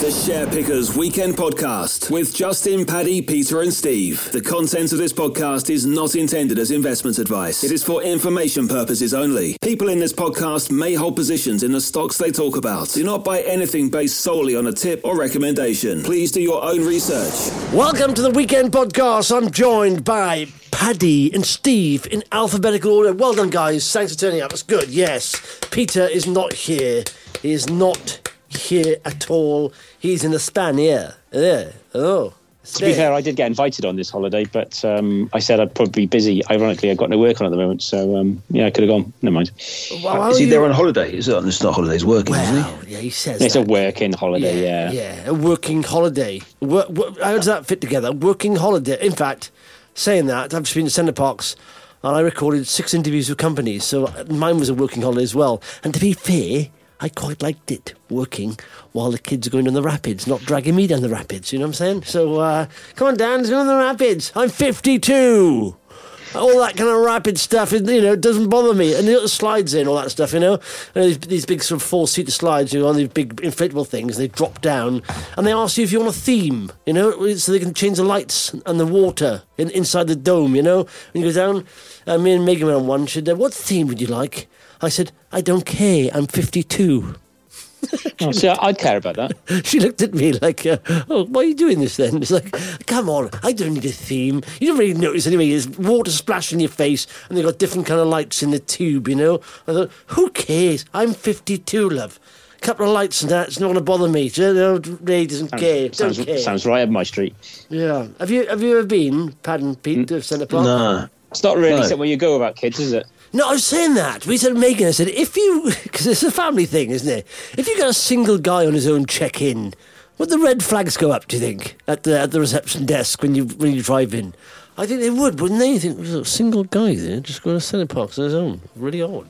The Share Pickers Weekend Podcast with Justin, Paddy, Peter and Steve. The content of this podcast is not intended as investment advice. It is for information purposes only. People in this podcast may hold positions in the stocks they talk about. Do not buy anything based solely on a tip or recommendation. Please do your own research. Welcome to the Weekend Podcast. I'm joined by Paddy and Steve in alphabetical order. Well done, guys. Thanks for turning up. That's good, yes. Peter is not here. He is not here at all. He's in España. Oh. To be fair, I did get invited on this holiday, but I said I'd probably be busy. Ironically, I've got no work on at the moment, so I could have gone. Never mind. Is he there on holiday? It's not holiday, he's working, isn't he? Yeah, he says it's that. a working holiday, Yeah, a working holiday. How does that fit together? Working holiday. In fact, saying that, I've just been to Centre Parks, and I recorded 6 interviews with companies, so mine was a working holiday as well. And to be fair, I quite liked it, working while the kids are going down the rapids, not dragging me down the rapids, you know what I'm saying? So, come on, Dan, let's go down the rapids. I'm 52. All that kind of rapid stuff, doesn't bother me. And the slides in, all that stuff, And these big sort of 4-seater slides, on these big inflatable things, they drop down. And they ask you if you want a theme, so they can change the lights and the water inside the dome, When you go down, me and Megan went on one, she said, what theme would you like? I said, I don't care, I'm 52. See, I'd care about that. She looked at me like, why are you doing this then? It's like, come on, I don't need a theme. You don't really notice anyway. There's water splashing in your face and they've got different kind of lights in the tube, I thought, who cares? I'm 52, love. Couple of lights and that, it's not going to bother me. Really doesn't care. Sounds right up my street. Yeah. Have you ever been, Pad and Pete, to Centre Park? No. It's not really somewhere you go about kids, is it? No, I was saying that. We said, Megan, I said, because it's a family thing, isn't it? If you got a single guy on his own check-in, would the red flags go up, do you think, at the reception desk when you drive in? I think they would, wouldn't they? You think, there's a single guy there, just going to Centre Parks on his own. Really odd.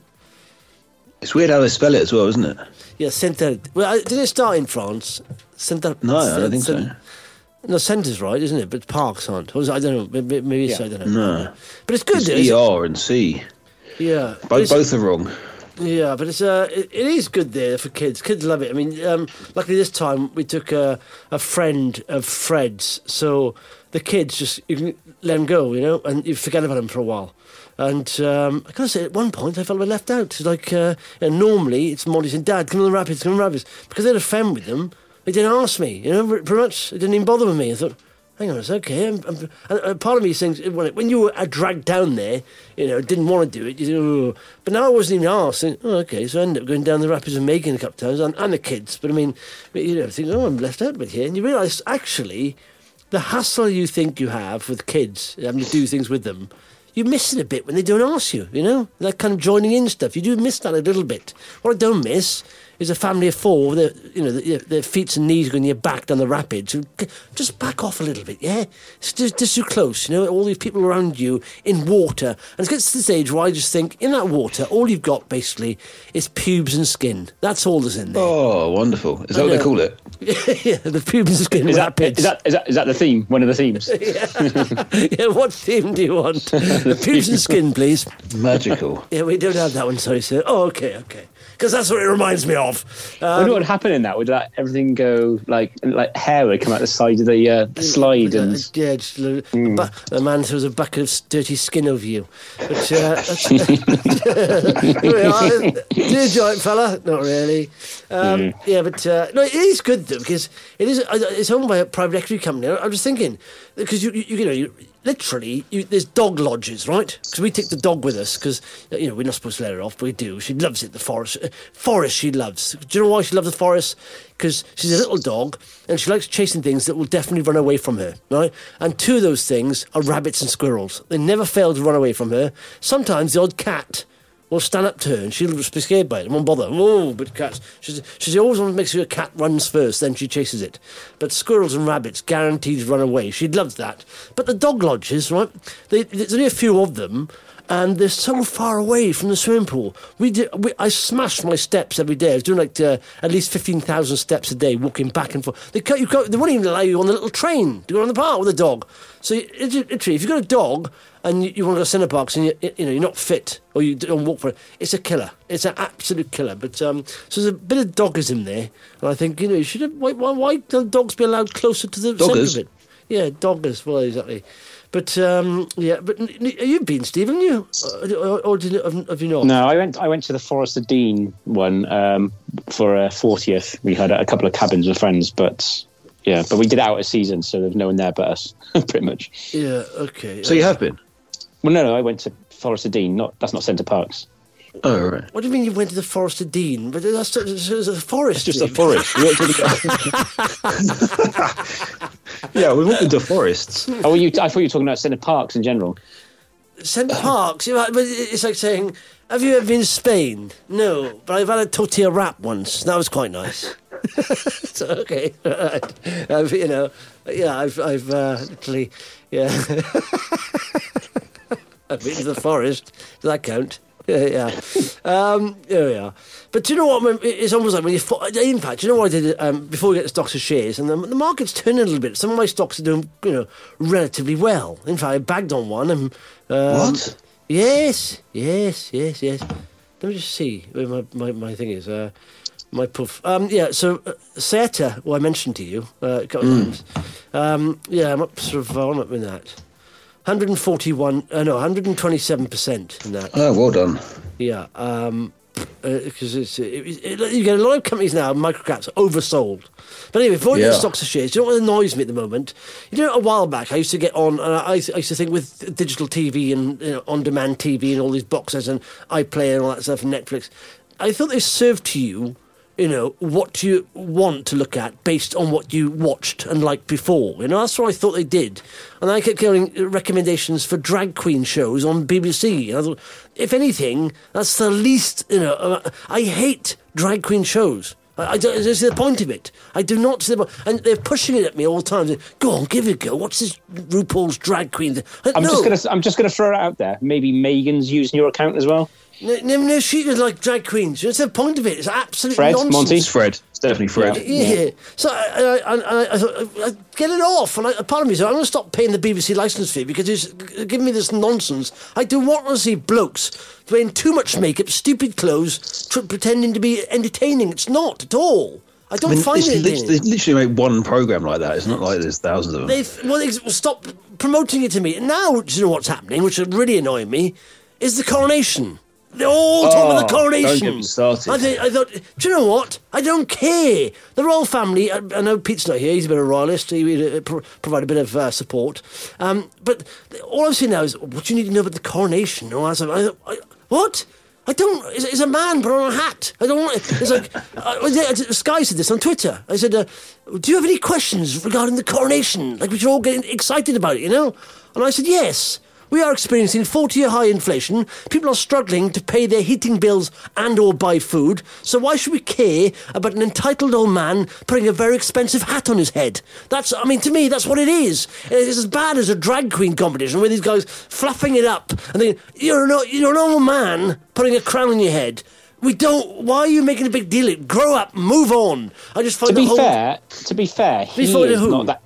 It's weird how they spell it as well, isn't it? Yeah, Centre. Well, did it start in France? Centre. No, I don't think so. No, Centre's right, isn't it? But Parks aren't. I don't know. Maybe it's, I don't know. No. But it's good. It's ER and C. Yeah. Both are wrong. Yeah, but it is good there for kids. Kids love it. I mean, luckily this time we took a friend of Fred's, so the kids you can let them go, and you forget about them for a while. And I gotta say, at one point I felt a bit left out. It's like, normally it's Molly saying, Dad, come on the rapids, because they had a friend with them. They didn't ask me, pretty much. It didn't even bother with me. I thought, hang on, it's okay. And part of me thinks, when you were dragged down there, didn't want to do it. But now I wasn't even asked. Okay, so I ended up going down the rapids and Megan a couple of times, and the kids. But I mean, think, I'm left out a bit here. And you realise, actually, the hassle you think you have with kids, having to do things with them, you miss it a bit when they don't ask you, that kind of joining in stuff. You do miss that a little bit. What I don't miss is a family of 4, their feet and knees going your back down the rapids. Just back off a little bit, yeah? It's just too close, all these people around you in water. And it gets to the stage where I just think, in that water, all you've got, basically, is pubes and skin. That's all there's in there. Oh, wonderful. Is that what they call it? Yeah, the pubes and skin rapids. Is that the theme? One of the themes? Yeah, what theme do you want? The pubes and skin, please. Magical. Yeah, we don't have that one, sorry, sir. Oh, okay. Because that's what it reminds me of. I wonder what would happen in that. Would that everything go like hair would come out the side of the slide? Yeah, just the man throws a bucket of dirty skin over you. But do a joint, fella? Not really. Yeah, but no, it is good though, because it's owned by a private equity company. I'm just thinking, because you literally, there's dog lodges, right? Because we take the dog with us, because, we're not supposed to let her off, but we do. She loves it, the forest. Forest she loves. Do you know why she loves the forest? Because she's a little dog, and she likes chasing things that will definitely run away from her, right? And 2 of those things are rabbits and squirrels. They never fail to run away from her. Sometimes the odd cat will stand up to her and she'll be scared by it. It won't bother. Oh, but cats. She always wants to make sure a cat runs first, then she chases it. But squirrels and rabbits guaranteed to run away. She loves that. But the dog lodges, right? There's only a few of them, and they're so far away from the swimming pool. I smashed my steps every day. I was doing at least 15,000 steps a day, walking back and forth. They won't even allow you on the little train to go on the park with a dog. So literally, if you've got a dog and you want to go to Centre Parks and you're not fit or you don't walk for it, it's a killer. It's an absolute killer. But so there's a bit of dogism there, and I think you should have. Why don't dogs be allowed closer to the centre of it? Yeah, doggers. Well, exactly. But but you've been, Steve, haven't you? Or have you not? No, I went to the Forest of Dean one for a 40th. We had a couple of cabins with friends, but we did it out of season, so there's no one there but us, pretty much. Yeah, okay. So you have been? Well, no, I went to Forest of Dean. That's not Centre Parks. Oh, right. What do you mean you went to the Forest of Dean? But that's a forest. It's just a forest. We went to yeah, we went into forests. Oh, I thought you were talking about Centre Parks in general. Centre Parks? But it's like saying, have you ever been to Spain? No, but I've had a tortilla wrap once. That was quite nice. So, okay, right. I've literally, I've been to the forest. Does that count? Yeah. There we are. But do you know what? It's almost like when you... In fact, do you know what I did before we get to stocks and shares? And the market's turning a little bit. Some of my stocks are doing, relatively well. In fact, I bagged on one. And, what? Yes. Let me just see where my thing is. My puff. So Seta, who I mentioned to you a couple of times. I'm up I'm up in that. 127% in that. Oh, well done. Yeah, because you get a lot of companies now, microcaps, oversold. But anyway, before we get stocks and shares, do you know what annoys me at the moment? A while back I used to get on, and I used to think with digital TV and on-demand TV and all these boxes and iPlayer and all that stuff and Netflix, I thought they served to you, what you want to look at based on what you watched and liked before. That's what I thought they did. And I kept getting recommendations for drag queen shows on BBC. And I thought, if anything, that's the least, I hate drag queen shows. I don't see the point of it. I do not see the point. And they're pushing it at me all the time. Go on, give it a go. What's this RuPaul's drag queen thing? I'm just gonna throw it out there. Maybe Megan's using your account as well. No, she was like drag queens. That's the point of it. It's absolute nonsense. Monty? It's Fred. It's definitely Fred. Yeah. So I thought, get it off. And part of me said, I'm going to stop paying the BBC licence fee because it's giving me this nonsense. I do want to see blokes wearing too much makeup, stupid clothes, pretending to be entertaining. It's not at all. I don't find it. They literally make one programme like that. It's not like there's thousands of them. They stop promoting it to me. And now, do you know what's happening, which is really annoying me, is the coronation. They're all talking about the coronation. Don't get me started. I thought, do you know what? I don't care. The royal family, I know Pete's not here, he's a bit of a royalist, he would provide a bit of support. But all I'm saying now is, what do you need to know about the coronation? What? I don't. It's a man put on a hat. I don't want. It's like Sky said this on Twitter. I said, "Do you have any questions regarding the coronation? Like we should all get excited about it, And I said, yes. We are experiencing 40-year high inflation. People are struggling to pay their heating bills and or buy food. So why should we care about an entitled old man putting a very expensive hat on his head? To me, that's what it is. It's as bad as a drag queen competition where these guys fluffing it up and thinking, you're an old man putting a crown on your head. Why are you making a big deal? Grow up, move on. I just find To be fair, he is not that...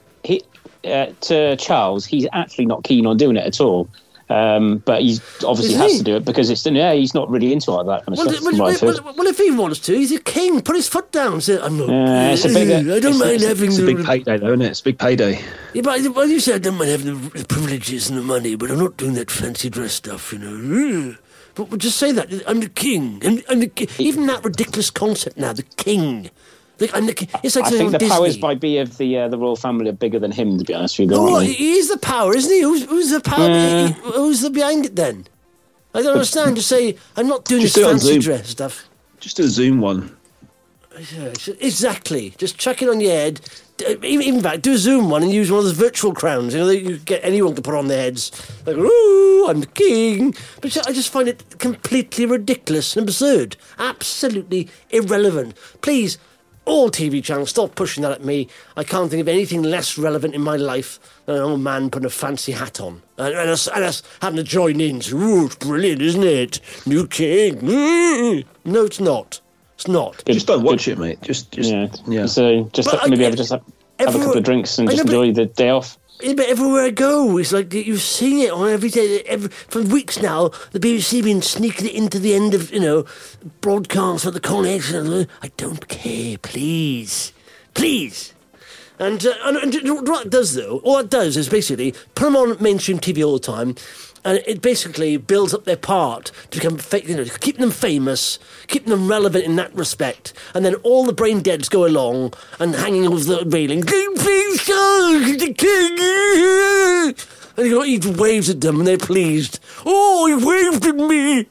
to Charles, he's actually not keen on doing it at all. But he obviously has to do it because he's not really into all that kind of stuff. Well, if he wants to, he's a king. Put his foot down. Say, I'm not. I don't mind having. It's a big payday, though, isn't it? It's a big payday. Yeah, but you say I don't mind having the privileges and the money, but I'm not doing that fancy dress stuff, But we'll just say that I'm the king. I'm the king. Even that ridiculous concept now, the king. It's like I think the Disney. powers by be of the royal family are bigger than him, to be honest with you. Oh, he's the power, isn't he? Who's the power? Who's the behind it then? I don't understand. Just say, I'm not doing this fancy dress stuff. Just do a Zoom one. Yeah, exactly. Just chuck it on your head. Even back, do a Zoom one and use one of those virtual crowns. You get anyone to put on their heads. Like, ooh, I'm the king. But I just find it completely ridiculous and absurd. Absolutely irrelevant. Please, All TV channels, stop pushing that at me. I can't think of anything less relevant in my life than an old man putting a fancy hat on. And us having to join in. Ooh, it's brilliant, isn't it? New king. No, it's not. It's not. Just don't watch it, mate. Just. So maybe have a couple of drinks and just enjoy the day off. Yeah, but everywhere I go, it's like you've seen it on every day. For weeks now, the BBC have been sneaking it into the end of, broadcasts at the coronation. I don't care, please. And what it does, though, all it does is basically put them on mainstream TV all the time, and it basically builds up their part to become, keep them famous, keep them relevant in that respect, and then all the brain deads go along and hanging over the railing, the king, and he waves at them and they're pleased. Oh, he waved at me.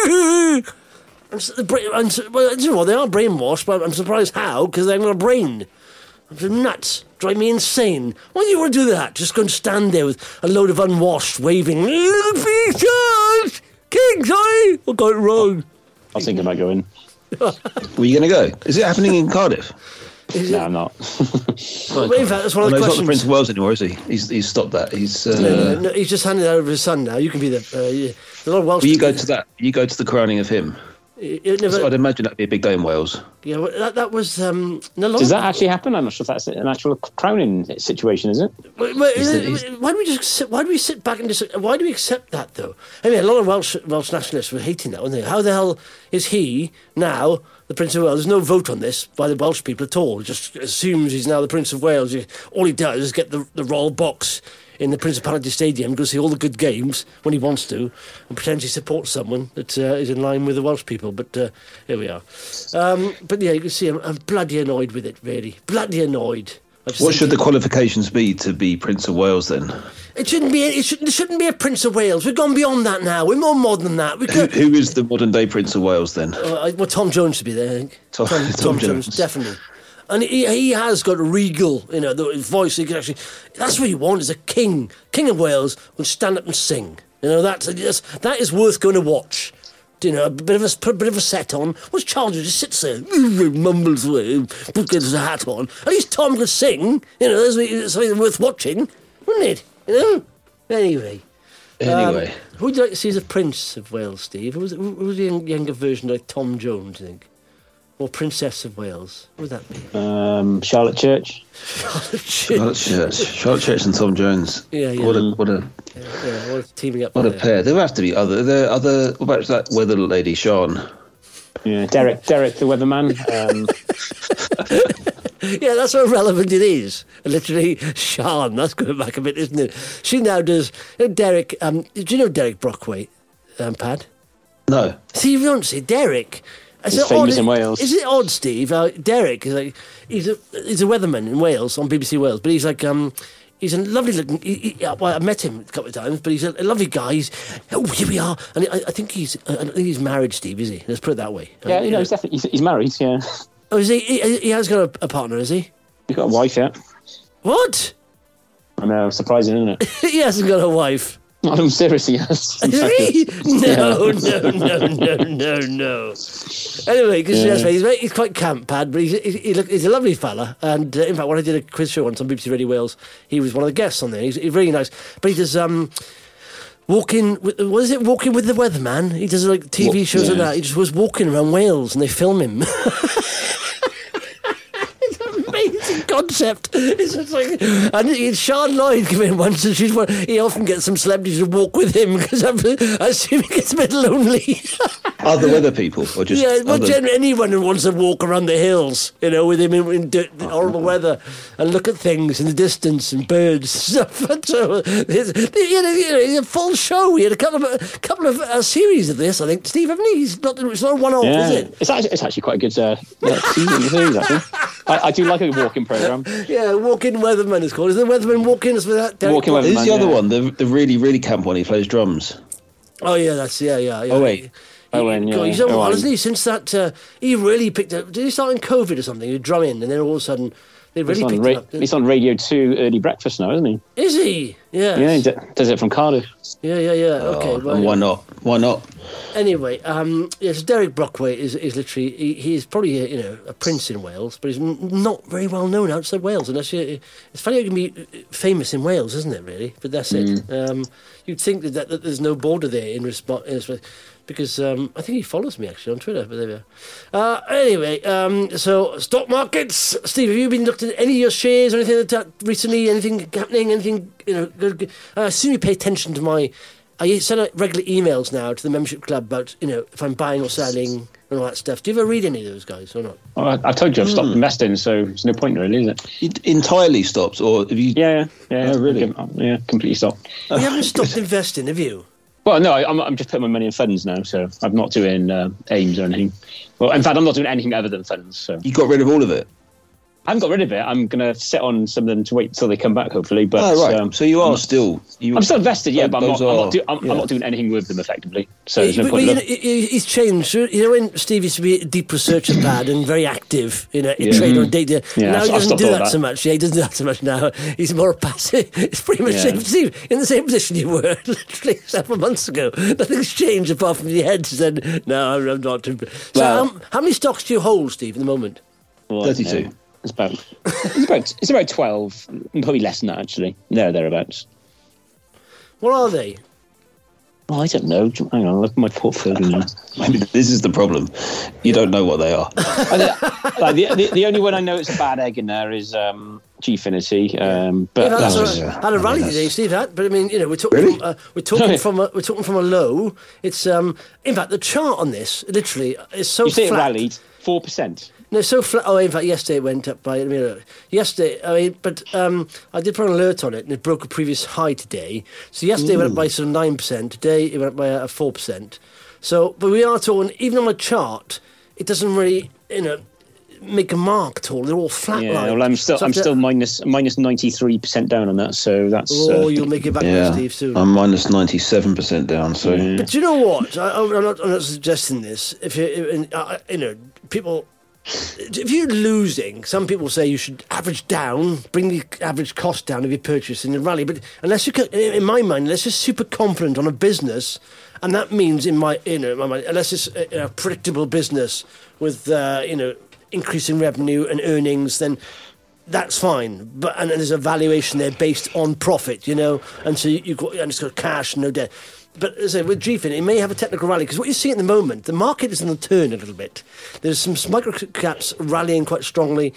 They are brainwashed, but I'm surprised how, because they haven't got a brain. They're nuts. Drive me insane. Why do you want to do that? Just go and stand there with a load of unwashed, waving. King, sorry! I got it wrong. I was thinking about going. Were you going to go? Is it happening in Cardiff? No, I'm not. Well, in fact, that's one of the questions. He's not the Prince of Wales anymore, is he? He's stopped that. He's no, he's just handed it over to his son now. You can be the a lot of Welsh. Will you go to that? You go to the crowning of him. I'd imagine that'd be a big day in Wales. Yeah, well, that was Does that actually happen? I'm not sure if that's an actual crowning situation, is it? Why do we sit back and why do we accept that though? I mean, a lot of Welsh nationalists were hating that, weren't they? How the hell is he now the Prince of Wales? There's no vote on this by the Welsh people at all. He just assumes he's now the Prince of Wales. All he does is get the royal box in the Principality Stadium, go see all the good games when he wants to, and pretends he supports someone that is in line with the Welsh people. But here we are. But yeah, you can see I'm bloody annoyed with it, really. Bloody annoyed. What should the qualifications be to be Prince of Wales then? It shouldn't be. There shouldn't be a Prince of Wales. We've gone beyond that now. We're more modern than that. Who is the modern day Prince of Wales then? Well, Tom Jones should be there, I think. Tom Jones, definitely. And he has got a regal, the voice. He can actually. That's what you want is a king of Wales who stand up and sing. That is worth going to watch. A bit of a set on. What's Charles just sits there, mumbles away, gets his hat on. At least Tom could sing. That's something worth watching, wouldn't it? Anyway. Who would you like to see as a Prince of Wales, Steve? Who was the younger version like Tom Jones, I think? Or Princess of Wales? What would that be? Charlotte Church. Charlotte Church and Tom Jones. Yeah. What a teaming up. What a pair. There have to be other. What about that weather lady, Sean? Yeah, Derek the weatherman. Yeah, that's how relevant it is. Literally, Sean. That's going back a bit, isn't it? She now does. Derek. Do you know Derek Brockway, Pad? No. See, you don't see Derek. He's famous in Wales. Is it odd, Steve? Derek is like he's a weatherman in Wales on BBC Wales, but he's like he's a lovely looking. I met him a couple of times, but he's a lovely guy. Here we are, and I think he's married, Steve. Is he? Let's put it that way. Yeah, he's definitely he's married. Yeah. Oh, is he? He has got a partner, is he? He's got a wife, yeah. What? I know, surprising, isn't it? He hasn't got a wife. I'm serious, he has. No. Anyway, because he's quite camp, Pad, but he's a lovely fella. And in fact, when I did a quiz show once on BBC Radio Wales, he was one of the guests on there. He's really nice. But he does walking with the Weatherman. He does like TV shows like that. He just was walking around Wales and they film him. Amazing concept. It's just like, and Sean Lloyd came in once, and he often gets some celebrities to walk with him because I assume he gets a bit lonely. Other weather people, or just anyone who wants to walk around the hills, with him in horrible weather and look at things in the distance and birds and stuff. And so it's a full show. We had a couple of series of this, I think. Steve, haven't he? It's not a one-off, is it? It's actually quite a good series, actually. I do like a walking programme. Yeah, Walking Weatherman is called. Is the Weatherman walking? Is that Walking Weatherman? Who's the other one? The really, really camp one. He plays drums. Oh yeah, that's yeah. Oh wait, Owen, yeah. He's done well, hasn't he? Since that, he really picked up. Did he start in COVID or something? He'd drum in, and then all of a sudden, they really picked him up. He's on Radio 2 Early Breakfast now, isn't he? Is he? Yeah. Yeah, he does it from Cardiff. Yeah. Okay. Well, and why not? Anyway, yes, Derek Brockway is literally he's probably a prince in Wales, but he's not very well known outside Wales. Unless it's funny how you can be famous in Wales, isn't it? Really, but that's it. You'd think that there's no border there in response. Because I think he follows me actually on Twitter, but there we are. Anyway, so stock markets, Steve, have you been looking at any of your shares or anything like that recently? Anything happening? Anything good? I assume you pay attention to I send out regular emails now to the membership club about if I'm buying or selling and all that stuff. Do you ever read any of those guys or not? Oh, I told you I've stopped investing, so there's no point really, is it? It entirely stopped, or have you? Yeah. Oh, really? Yeah, completely stopped. You haven't stopped investing, have you? Well, no, I'm just putting my money in funds now, so I'm not doing AIMs or anything. Well, in fact, I'm not doing anything other than funds. So you got rid of all of it? I haven't got rid of it. I'm going to sit on some of them to wait until they come back, hopefully. But right. So you are still... I'm still invested, yeah, but I'm not doing anything with them, effectively. So there's no point. He's changed. When Steve used to be a deep researcher pad and very active in trade on data, now he doesn't do that so much. Yeah, he doesn't do that so much now. He's more passive. It's pretty much Steve, in the same position you were literally several months ago. Nothing's changed apart from your head said, no, I'm not too... So how many stocks do you hold, Steve, at the moment? 32. It's about 12, probably less than that actually. Thereabouts. What are they? Well, I don't know. Hang on, look at my portfolio now. Maybe this is the problem. You don't know what they are. The only one I know it's a bad egg in there is Gfinity. But had a rally today, Steve. But I mean, we're talking. Really? We're talking from a low. It's in fact the chart on this literally is so flat. You say it rallied 4%. No, so flat. Oh, in fact, yesterday it went up by. Yesterday, I did put an alert on it, and it broke a previous high today. So yesterday it went up by sort of 9%. Today it went up by 4%. So, but we are talking. Even on my chart, it doesn't really, make a mark at all. They're all flat. Yeah, well, I'm still minus 93% down on that. So that's. You'll make it back, Steve, soon. I'm minus 97% down. So, but do you know what? I'm not suggesting this. If people. If you're losing, some people say you should average down, bring the average cost down of your purchase in the rally. But in my mind, unless you're super confident on a business, and that means in my mind, unless it's a predictable business with increasing revenue and earnings, then that's fine. But and there's a valuation there based on profit, and so it's got cash, no debt. But as I say, with GFIN, it may have a technical rally, because what you're seeing at the moment, the market is on the turn a little bit. There's some micro caps rallying quite strongly,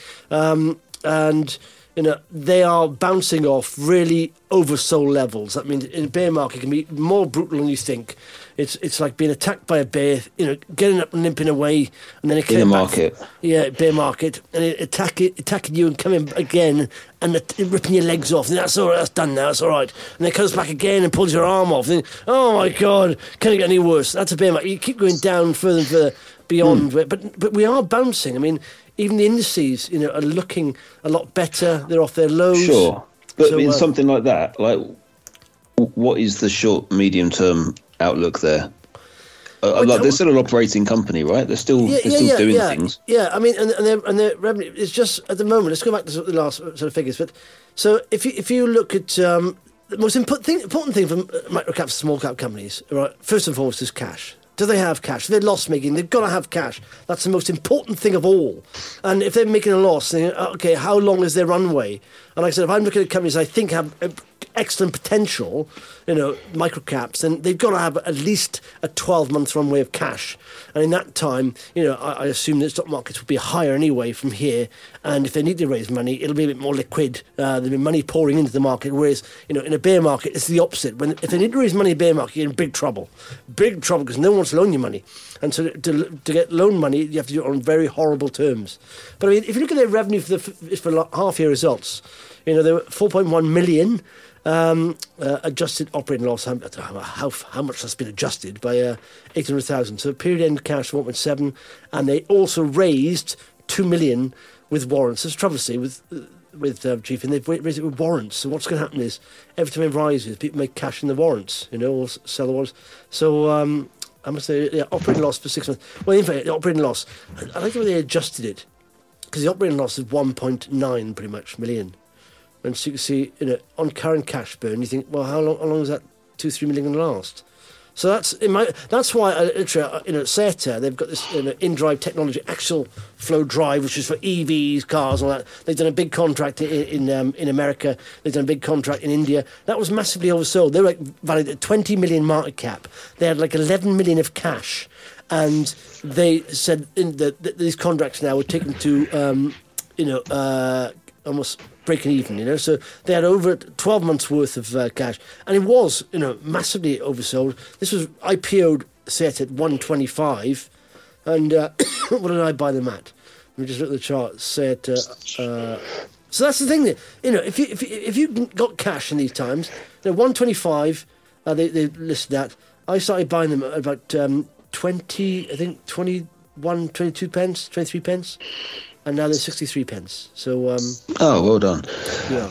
and they are bouncing off really oversold levels. That means in a bear market it can be more brutal than you think. It's like being attacked by a bear, getting up and limping away, and then it in the market. Bear market, and it attacking you and coming again and ripping your legs off. And that's all right, that's done now, that's all right. And then it comes back again and pulls your arm off. And oh my God, can it get any worse? That's a bear market. You keep going down further and further beyond, but we are bouncing. I mean, even the indices, are looking a lot better. They're off their lows. Sure, but in something like that, like what is the short, medium term outlook there? They're still an operating company, right? They're still doing things. Yeah, I mean, and their revenue is just at the moment. Let's go back to the last sort of figures. But so if you look at the most important thing for micro caps and small cap companies, right? First and foremost is cash. Do they have cash? If they're loss making, they've got to have cash. That's the most important thing of all. And if they're making a loss, then okay, how long is their runway? And like I said, if I'm looking at companies I think have excellent potential, micro caps, then they've got to have at least a 12-month runway of cash. And in that time, I assume that stock markets will be higher anyway from here. And if they need to raise money, it'll be a bit more liquid. There'll be money pouring into the market. Whereas, in a bear market, it's the opposite. If they need to raise money in a bear market, you're in big trouble. Big trouble, because no one wants to loan you money. And so to get loan money, you have to do it on very horrible terms. But I mean, if you look at their revenue for half-year results, they were 4.1 million. Adjusted operating loss, I don't know how much that's been adjusted, by 800,000. So period end cash 1.7, and they also raised 2 million with warrants. There's trouble to see with GFIN, they've raised it with warrants. So what's going to happen is every time it rises, people make cash in the warrants, or sell the warrants. So how much operating loss for 6 months. Well, in fact, the operating loss, I like the way they adjusted it, because the operating loss is 1.9 pretty much million. And so you can see, on current cash burn, you think, well, how long is that 2-3 million going to last? So that's why SETA, they've got this in-drive technology, axial flow drive, which is for EVs, cars, and all that. They've done a big contract in America. They've done a big contract in India. That was massively oversold. They were valued at 20 million market cap. They had 11 million of cash, and they said these contracts now were taken to almost breaking even, so they had over 12 months worth of cash, and it was, massively oversold. This was IPO'd set at 125, and what did I buy them at? Let me just look at the chart. So that's the thing that, if you got cash in these times, 125, they listed that. I started buying them at about 22 pence, 23 pence. And now there's 63 pence. So. Well done. Yeah.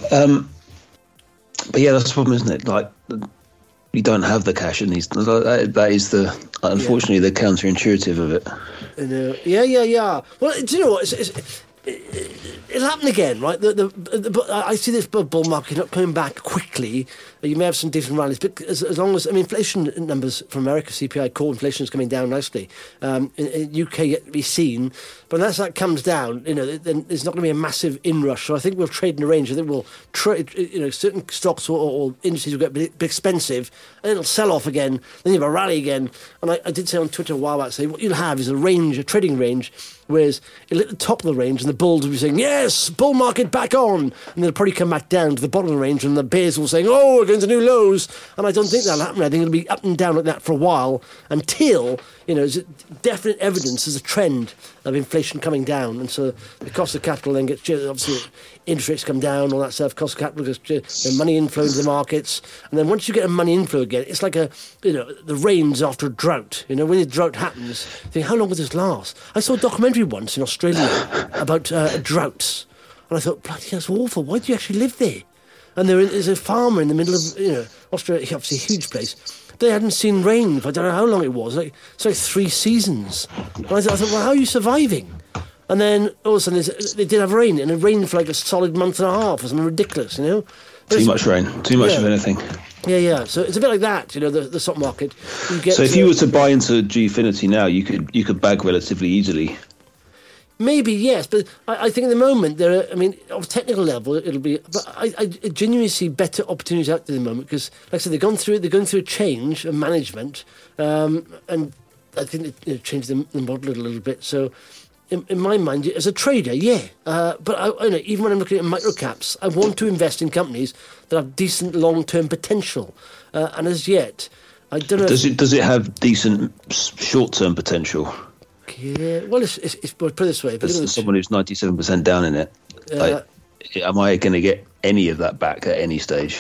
But yeah, that's the problem, isn't it? You don't have the cash in these. That is unfortunately the counterintuitive of it. Yeah. Well, do you know what? It'll happen again, right? I see this bull market not coming back quickly. You may have some decent rallies, but as long as inflation numbers from America, CPI core inflation is coming down nicely. In UK yet to be seen, but unless that comes down, then there's not going to be a massive inrush. So I think we'll trade in a range. I think we'll trade, certain stocks or industries will get a bit expensive, and it'll sell off again. Then you have a rally again. And I did say on Twitter a while back, say what you'll have is a trading range. Whereas it'll hit the top of the range and the bulls will be saying, yes, bull market back on. And they'll probably come back down to the bottom of the range and the bears will say, oh, we're going to new lows. And I don't think that'll happen. I think it'll be up and down like that for a while until, there's definite evidence there's a trend of inflation coming down. And so the cost of capital then gets, obviously, interest rates come down, all that stuff. Cost of capital gets money inflow into the markets. And then once you get a money inflow again, it's like the rains after a drought. When the drought happens, you think, how long will this last? I saw a documentary once in Australia about droughts, and I thought, bloody, that's awful. Why do you actually live there? And there's a farmer in the middle of Australia, obviously a huge place. They hadn't seen rain for I don't know how long it was. It's like 3 seasons. And I thought, well, how are you surviving? And then all of a sudden they did have rain, and it rained for like a solid month and a half or something ridiculous, But too much rain, too much of anything. Yeah. So it's a bit like that, the stock market. So if you were to buy into Gfinity now, you could bag relatively easily. Maybe, yes, but I think at the moment on a technical level, it'll be. But I genuinely see better opportunities out there at the moment because, like I said, they're going through a change of management, and I think they changed the model a little bit. So, in my mind, as a trader, but even when I'm looking at micro caps, I want to invest in companies that have decent long-term potential, and as yet, I don't know. Does it have decent short-term potential? Yeah, well, it's put it this way. As someone who's 97% down in it, am I going to get any of that back at any stage?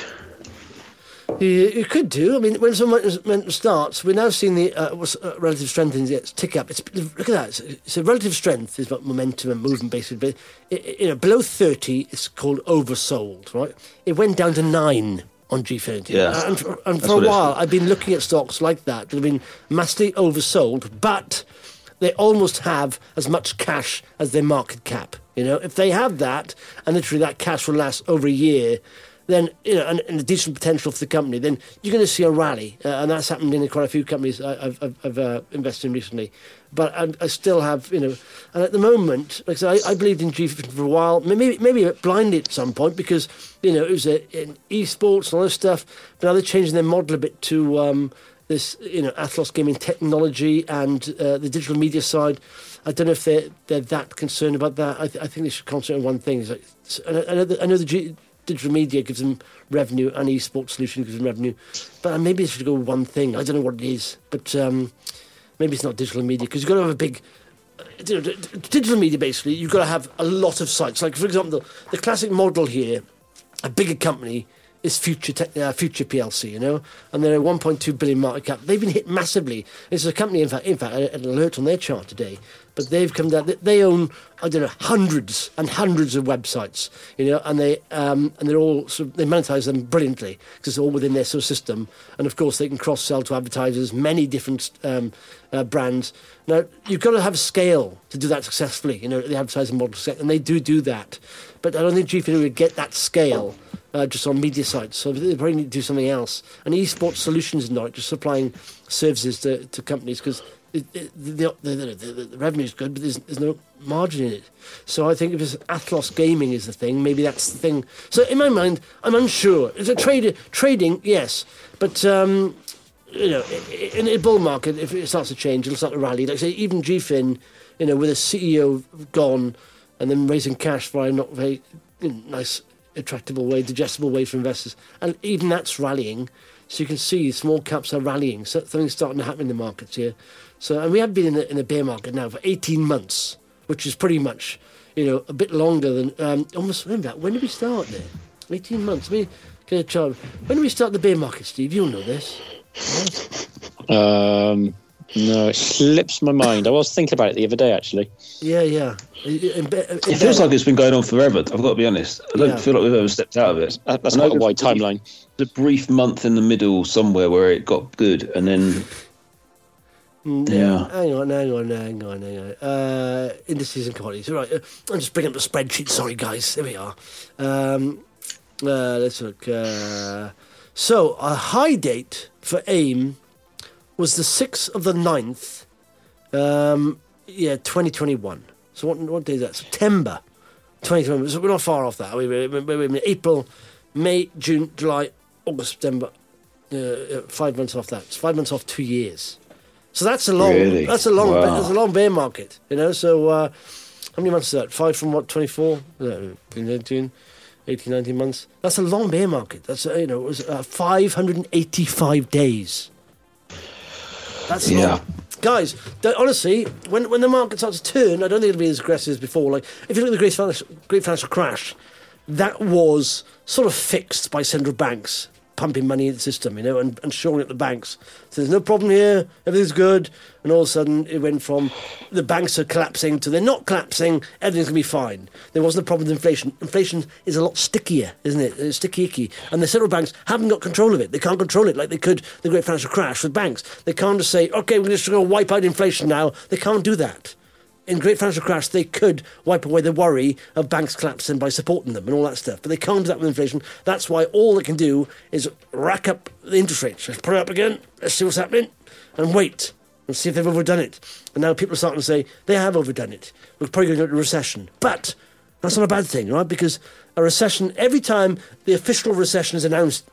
You could do. I mean, when someone starts, we're now seeing the relative strength index tick up. Look at that. So relative strength is about momentum and movement, basically. But below 30, it's called oversold, right? It went down to 9 on Gfinity. Yeah. And for a while, I've been looking at stocks like that have been massively oversold, but they almost have as much cash as their market cap. If they have that, and literally that cash will last over a year, then and a decent potential for the company, then you're going to see a rally, and that's happened in quite a few companies I've invested in recently. But I still have, and at the moment, like I said, I believed in Gfinity for a while, maybe a bit blinded at some point because it was in esports and all this stuff. But now they're changing their model a bit to this, Athlos gaming technology and the digital media side. I don't know if they're that concerned about that. I think they should concentrate on one thing. I know the digital media gives them revenue and esports solution gives them revenue, but maybe they should go with one thing. I don't know what it is, but maybe it's not digital media because you've got to have a big. Digital media, basically, you've got to have a lot of sites. Like, for example, the classic model here, a bigger company is Future PLC, you know, and they're a 1.2 billion market cap. They've been hit massively. It's a company, in fact, an alert on their chart today, but they've come down. They own, I don't know, hundreds and hundreds of websites, you know, and they're all they monetize them brilliantly because it's all within their sort of system, and of course they can cross sell to advertisers, many different brands. Now you've got to have scale to do that successfully, you know, the advertising model, and they do that, but I don't think GFIN would get that scale. Just on media sites, so they probably need to do something else. And esports solutions is not just supplying services to companies because the revenue is good, but there's no margin in it. So I think if it's Athlos Gaming is the thing, maybe that's the thing. So in my mind, I'm unsure. It's a trading, yes, but you know, in a bull market, if it starts to change, it'll start to rally. Like say, even GFIN, you know, with a CEO gone and then raising cash via not very nice, attractable way, digestible way for investors, and even that's rallying. So you can see small caps are rallying. So something's starting to happen in the markets here. So, and we have been in a bear market now for 18 months, which is pretty much, you know, a bit longer than almost. Remember that? When did we start there? 18 months. When did we start the bear market, Steve? You'll know this. No, it slips my mind. I was thinking about it the other day, actually. Yeah. It feels like it's been going on forever, I've got to be honest. I don't feel like we've ever stepped out of it. That's not a wide timeline. There's a brief month in the middle somewhere where it got good, and then... Yeah. Hang on. Indices and commodities. All right, I'm just bringing up the spreadsheet. Sorry, guys. There we are. Let's look. So, a high date for AIM was the 6th of the 9th, 2021. So what day is that? September 2021. So we're not far off that. We're April, May, June, July, August, September. 5 months off that. It's 5 months off 2 years. So that's a long. Really? That's a long. Wow. That's a long bear market. You know. So how many months is that? 5 from what? 24. June. 18, 19 months. That's a long bear market. That's it was 585 days. That's long. Guys, honestly, when the market starts to turn, I don't think it'll be as aggressive as before. Like, if you look at the great financial crash, that was sort of fixed by central banks pumping money into the system, and shoring up the banks. So there's no problem here, everything's good, and all of a sudden it went from the banks are collapsing to they're not collapsing, everything's going to be fine. There wasn't a problem with inflation. Inflation is a lot stickier, isn't it? It's sticky-icky. And the central banks haven't got control of it. They can't control it like they could the great financial crash with banks. They can't just say, okay, we're just going to wipe out inflation now. They can't do that. In great financial crash, they could wipe away the worry of banks collapsing by supporting them and all that stuff. But they can't do that with inflation. That's why all they can do is rack up the interest rates. Let's put it up again. Let's see what's happening. And wait. And see if they've overdone it. And now people are starting to say, they have overdone it. We're probably going to go into a recession. But that's not a bad thing, right? Because a recession, every time the official recession is announced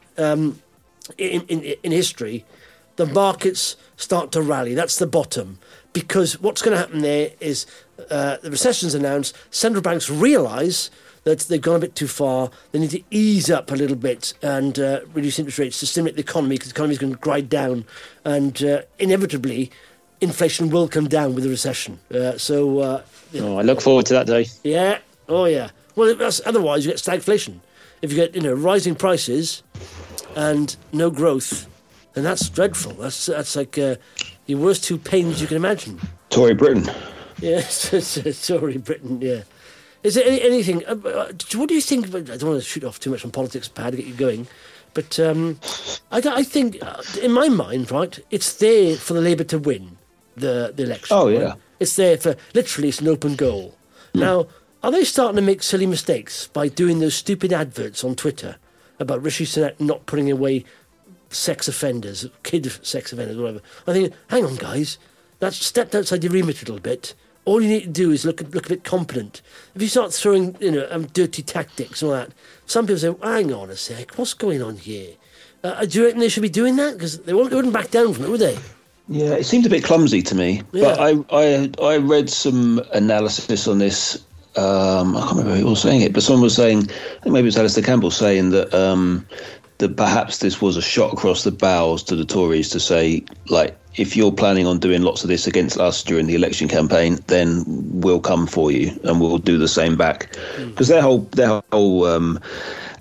in history, the markets start to rally. That's the bottom. Because what's going to happen there is the recession's announced, central banks realise that they've gone a bit too far, they need to ease up a little bit and reduce interest rates to stimulate the economy, because the economy is going to grind down, and inevitably inflation will come down with the recession. I look forward to that day. Yeah, oh yeah. Well, otherwise you get stagflation. If you get rising prices and no growth, then that's dreadful. That's like... the worst two pains you can imagine. Tory Britain. Yes, Tory Britain, yeah. Is there anything... what do you think... I don't want to shoot off too much on politics, Pad, to get you going. But I think, in my mind, right, it's there for the Labour to win the election. Oh, yeah. Right? It's there for... Literally, it's an open goal. Now, are they starting to make silly mistakes by doing those stupid adverts on Twitter about Rishi Sunak not putting away... sex offenders, kid sex offenders, whatever. I think, hang on, guys, that's stepped outside your remit a little bit. All you need to do is look a bit competent. If you start throwing, dirty tactics and all that, some people say, hang on a sec, what's going on here? Do you reckon they should be doing that? Because they wouldn't back down from it, would they? Yeah, it seemed a bit clumsy to me. Yeah. But I read some analysis on this. I can't remember who was saying it, but someone was saying, I think maybe it was Alistair Campbell saying that that perhaps this was a shot across the bows to the Tories to say, like, if you're planning on doing lots of this against us during the election campaign, then we'll come for you and we'll do the same back. Because their whole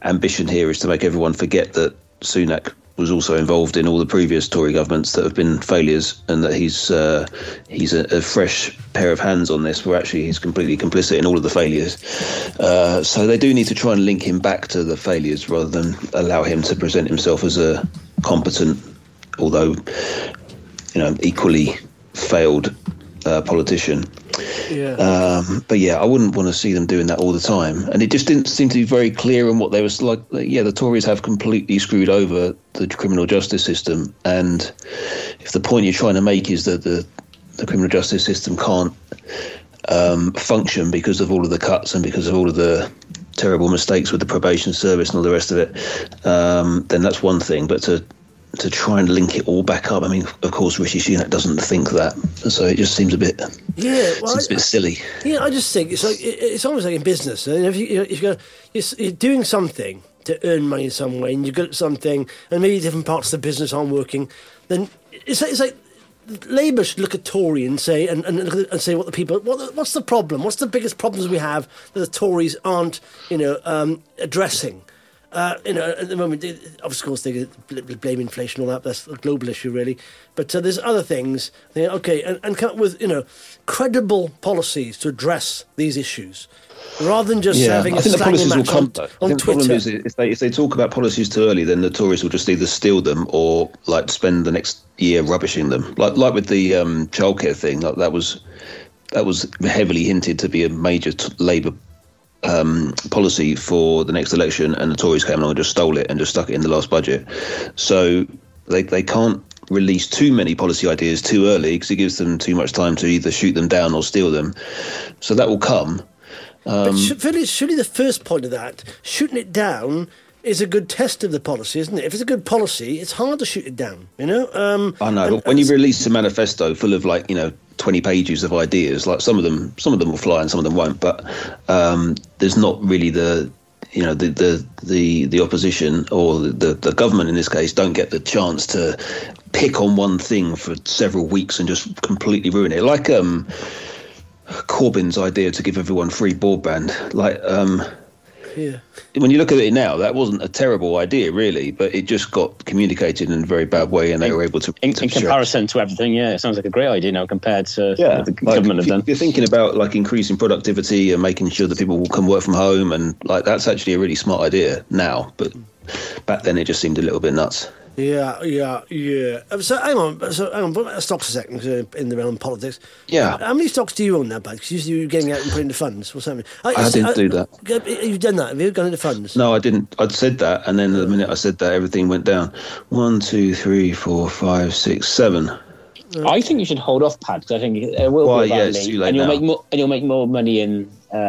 ambition here is to make everyone forget that Sunak was also involved in all the previous Tory governments that have been failures, and that he's a fresh pair of hands on this, where actually he's completely complicit in all of the failures. So they do need to try and link him back to the failures rather than allow him to present himself as a competent, although equally failed politician. Yeah. But yeah, I wouldn't want to see them doing that all the time. And it just didn't seem to be very clear on what they was like. Yeah, the Tories have completely screwed over the criminal justice system. And if the point you're trying to make is that the criminal justice system can't function because of all of the cuts and because of all of the terrible mistakes with the probation service and all the rest of it, then that's one thing. But to try and link it all back up, I mean, of course, Rishi Sunak doesn't think that, so it just seems a bit silly. Yeah, I just think it's almost like in business. If you're doing something to earn money in some way, and you're good at something, and maybe different parts of the business aren't working, then it's like Labour should look at Tory and say and say what the people, what's the problem? What's the biggest problems we have that the Tories aren't addressing? At the moment, of course, they blame inflation and all that. That's a global issue, really. But there's other things. And come up with credible policies to address these issues, rather than just having a slang match on Twitter. The problem is if they talk about policies too early, then the Tories will just either steal them or spend the next year rubbishing them. Like with the childcare thing, that was heavily hinted to be a major Labour policy for the next election, and the Tories came along and just stole it and just stuck it in the last budget. So they can't release too many policy ideas too early, because it gives them too much time to either shoot them down or steal them. So that will come. But surely the first point of that, shooting it down, is a good test of the policy, isn't it? If it's a good policy, it's hard to shoot it down, I know, but when you release a manifesto full of 20 pages of ideas, like some of them will fly and some of them won't, but there's not really the opposition or the government in this case don't get the chance to pick on one thing for several weeks and just completely ruin it. Like Corbyn's idea to give everyone free broadband, Yeah. When you look at it now, that wasn't a terrible idea, really, but it just got communicated in a very bad way, and they were able to... In comparison to everything, it sounds like a great idea now compared to what the government have done. If you're thinking about increasing productivity and making sure that people can work from home, and that's actually a really smart idea now, but back then it just seemed a little bit nuts. Yeah. So hang on, put stocks a second, in the realm of politics. Yeah. How many stocks do you own now, bud? Because usually you're getting out and putting into funds. What's happening? I didn't do that. You've done that? Have you gone into funds? No, I didn't. I'd said that, and then the minute I said that, everything went down. 1, 2, 3, 4, 5, 6, 7. I think you should hold off, Pat, because I think it will be it's too late and you'll make more money in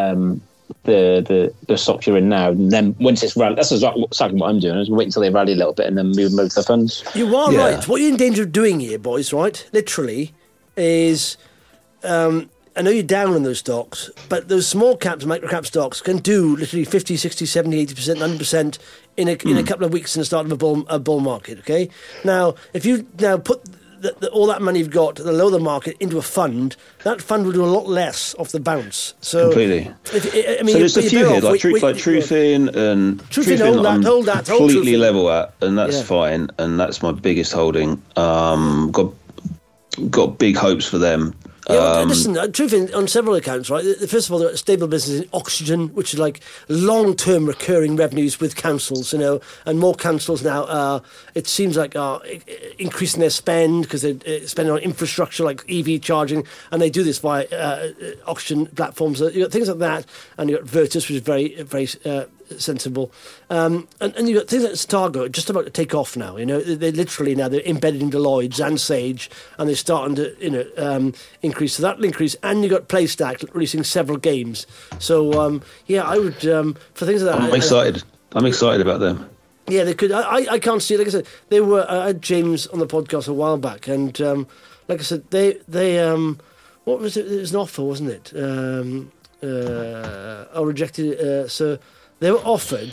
the stocks you're in now, and then once it's rallied, that's exactly what I'm doing. Is wait until they rally a little bit and then move to the funds. You are right. What you're in danger of doing here, boys, right? Literally, is I know you're down on those stocks, but those small caps, micro cap stocks can do literally 50, 60, 70, 80%, 100% in a couple of weeks in the start of a bull market. Okay, now if you put all that money you've got at the low of the market into a fund, that fund will do a lot less off the bounce. So completely. So there's a few here, like Trufin and Trufin, I'm completely level at, and that's fine, and that's my biggest holding. Got big hopes for them. Listen, Trufin on several accounts, right? First of all, they're a stable business in Oxygen, which is like long-term recurring revenues with councils, and more councils now. It seems like are increasing their spend because they're spending on infrastructure like EV charging, and they do this via Oxygen platforms. So you got things like that, and you got Virtus, which is very, very sensible, and you got things like Stargo just about to take off now. They literally now they're embedded into Lloyds and Sage, and they're starting to increase. So that'll increase, and you got PlayStack releasing several games. So I would for things like that. I'm excited about them. Yeah, they could. I can't see it. Like I said, they were. I had James on the podcast a while back, and like I said, they what was it? It was an offer, wasn't it? I rejected it. So they were offered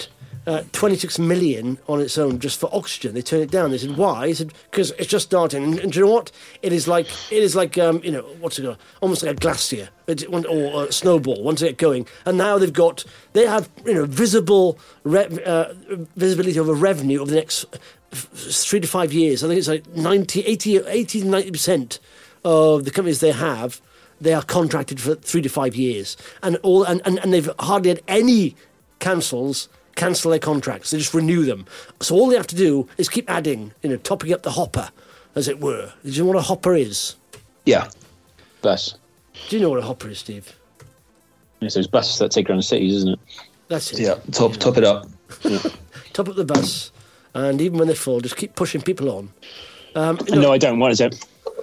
26 million on its own just for oxygen. They turned it down. They said, why? They said, because it's just starting. And do you know what? It is like what's it called? Almost like a glacier or a snowball once they get going. And now they have visible visibility of a revenue over the next 3 to 5 years. I think it's like 80 to 90% of the companies they are contracted for 3 to 5 years. And they've hardly had any cancel their contracts. They just renew them. So all they have to do is keep adding, topping up the hopper, as it were. Do you know what a hopper is? Yeah. Bus. Do you know what a hopper is, Steve? Yes, those buses that take around cities, isn't it? That's it. Yeah, top it up. Yeah. Top up the bus, and even when they're full, just keep pushing people on. No, I don't. What is it?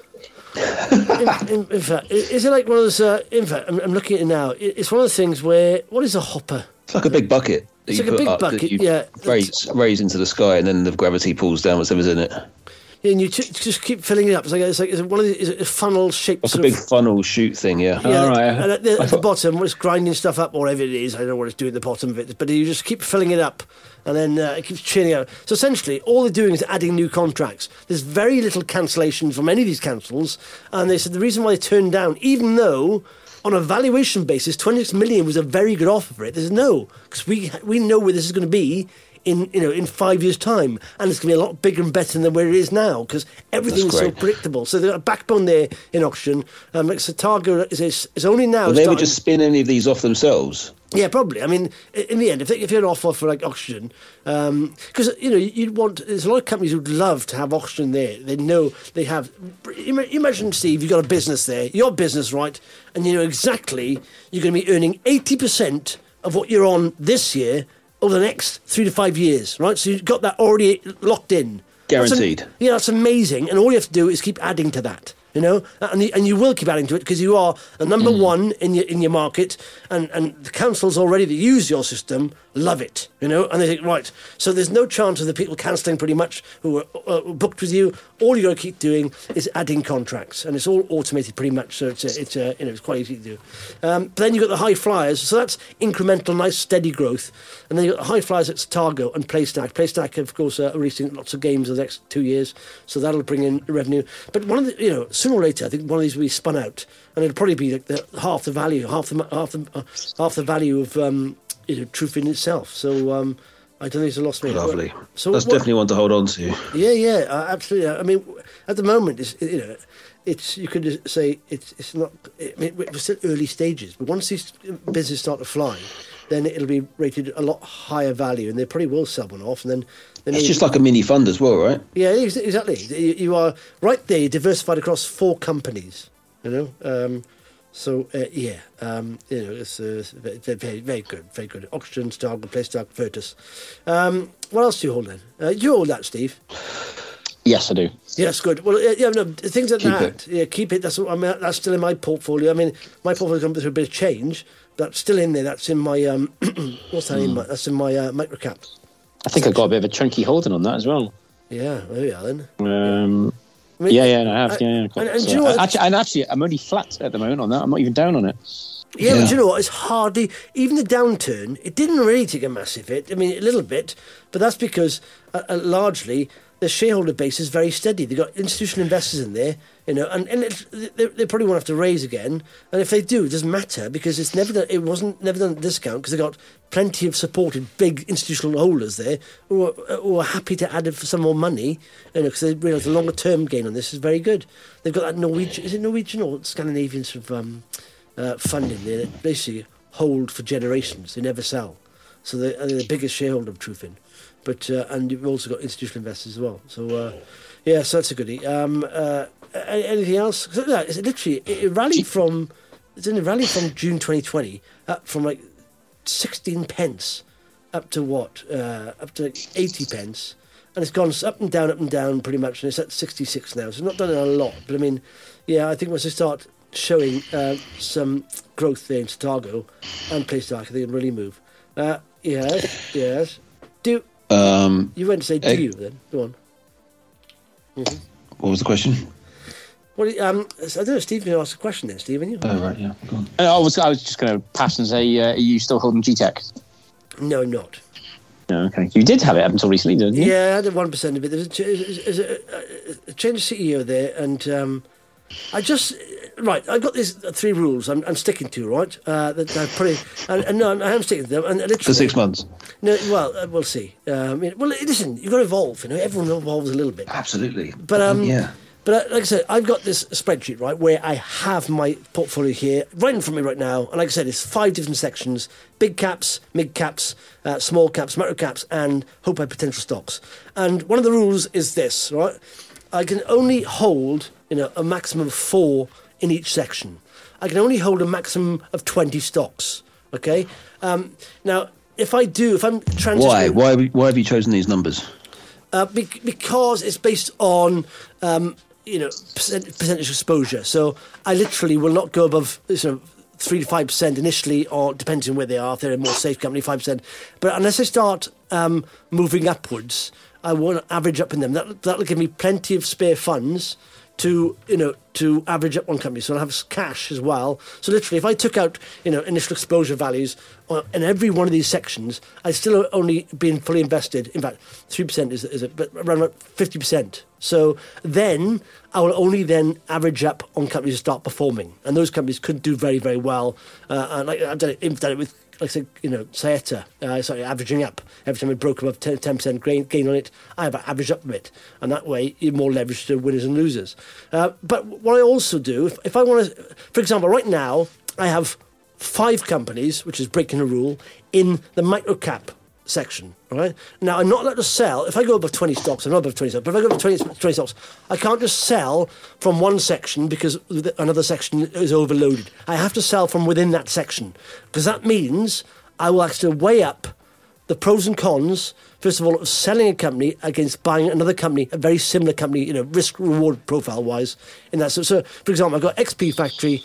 In fact, is it like one of those... in fact, I'm looking at it now. It's one of the things where... What is a hopper? It's like a big bucket. It's like a big bucket, yeah. Raise into the sky, and then the gravity pulls down whatever's in it. Yeah, and you just keep filling it up. It's like one of the funnel shaped. It's a big funnel chute thing, yeah. Yeah, right. And at the bottom, it's grinding stuff up, or whatever it is. I don't know what it's doing at the bottom of it, but you just keep filling it up, and then it keeps churning out. So essentially, all they're doing is adding new contracts. There's very little cancellation from any of these councils, and they said the reason why they turned down, even though on a valuation basis, 26 million was a very good offer for it. There's no, because we know where this is going to be in 5 years' time, and it's going to be a lot bigger and better than where it is now, because everything is so predictable. So they've got a backbone there in oxygen. Like Cetargo is only now. Will they ever just spin any of these off themselves? Yeah, probably. I mean, in the end, if you're an offer for like oxygen, because you'd want. There's a lot of companies who'd love to have oxygen there. They know they have. Imagine, Steve, you've got a business there. Your business, right? And you know exactly you're going to be earning 80% of what you're on this year over the next 3 to 5 years, right? So you've got that already locked in. Guaranteed. That's amazing. And all you have to do is keep adding to that. And you will keep adding to it because you are a number one in your market, and the councils already that use your system love it, and they think, right, so there's no chance of the people cancelling pretty much who are booked with you. All you got to keep doing is adding contracts, and it's all automated pretty much, so it's quite easy to do. But then you've got the high flyers, so that's incremental, nice, steady growth. And then you've got the high flyers at Cetargo and PlayStack. PlayStack, of course, are releasing lots of games in the next 2 years, so that'll bring in revenue. But one of the, sooner or later, I think one of these will be spun out, and it'll probably be like half the value of Trufin itself. So I don't think it's a loss. Lovely. So that's definitely one to hold on to. Yeah, absolutely. I mean, at the moment, it's you could say it's not. We're still early stages, but once these businesses start to fly, then it'll be rated a lot higher value, and they probably will sell one off, and then it's just like a mini fund as well, right? Yeah, exactly. You are right there, diversified across 4 companies. So it's very, very good, very good. Oxygen, Cetargo, PlayStack, Virtus. What else do you hold then? Do you hold that, Steve? Yes, I do. Yes, good. Well, things like that. Yeah, keep it. That's still in my portfolio. I mean, my portfolio comes through a bit of change. That's still in there. That's in my what's that in my? That's in my microcap. I think I've got a bit of a chunky holding on that as well. Yeah, there we are then. I have. Actually, I'm only flat at the moment on that. I'm not even down on it. Yeah, but you know what? It's hardly... Even the downturn, it didn't really take a massive hit. I mean, a little bit, but that's because largely the shareholder base is very steady. They've got institutional investors in there, and they probably won't have to raise again. And if they do, it doesn't matter because it wasn't never done at a discount because they've got plenty of supported big institutional holders there who are happy to add for some more money, because they realise the longer term gain on this is very good. They've got that Norwegian or Scandinavian sort of funding there that basically hold for generations. They never sell. So they're the biggest shareholder of Trufin. But and you've also got institutional investors as well. So so that's a goodie. Anything else? It's literally it rallied from June 2020 up from like 16 pence up to what? Up to like 80 pence, and it's gone up and down pretty much, and it's at 66 now. So it's not done a lot, but I mean, I think once they start showing some growth there in Cetargo and PlayStack, they can really move. Yes. You went to say do you then? Go on. Mm-hmm. What was the question? Well, I don't know. Steve, you asked a question then, Steve, you? Oh right, yeah. Go on. I was just going to pass and say, are you still holding GTEC? No, not. Oh, okay. You did have it up until recently, didn't you? Yeah, I had 1% of it. There was a change of CEO there, and I just... Right, I've got these 3 rules I'm sticking to, right? That I probably... And no, I am sticking to them. And literally, for 6 months? No, well, we'll see. Well, listen, you've got to evolve, everyone evolves a little bit. Absolutely. But, yeah. But like I said, I've got this spreadsheet, right, where I have my portfolio here, right in front of me right now. And like I said, it's 5 different sections: big caps, mid caps, small caps, micro caps, and hope high potential stocks. And one of the rules is this, right? I can only hold, a maximum of 4 in each section. I can only hold a maximum of 20 stocks, okay? Now, if I'm transitioning... Why have you chosen these numbers? Because it's based on... percentage exposure. So I literally will not go above 3 to 5% initially, or depending on where they are. If they're a more safe company, 5%. But unless I start moving upwards, I want to average up in them. That'll give me plenty of spare funds to average up on companies. So I'll have cash as well. So literally, if I took out initial exposure values in every one of these sections, I'd still only been fully invested. In fact, 3% is around about 50%. So then I will only then average up on companies that start performing, and those companies could do very, very well. And I've done it with, like I said, Saeta, averaging up. Every time I broke above 10% gain on it, I have averaged up a bit. And that way, you're more leveraged to winners and losers. But what I also do, if I want to, for example, right now, I have 5 companies, which is breaking a rule, in the micro-cap section, right? Now, I'm not allowed to sell. If I go above 20 stocks, I'm not above 20 stocks, but if I go above 20 stocks, I can't just sell from one section because another section is overloaded. I have to sell from within that section, because that means I will actually weigh up the pros and cons, first of all, of selling a company against buying another company, a very similar company, risk-reward profile-wise. In that, so for example, I've got XP Factory.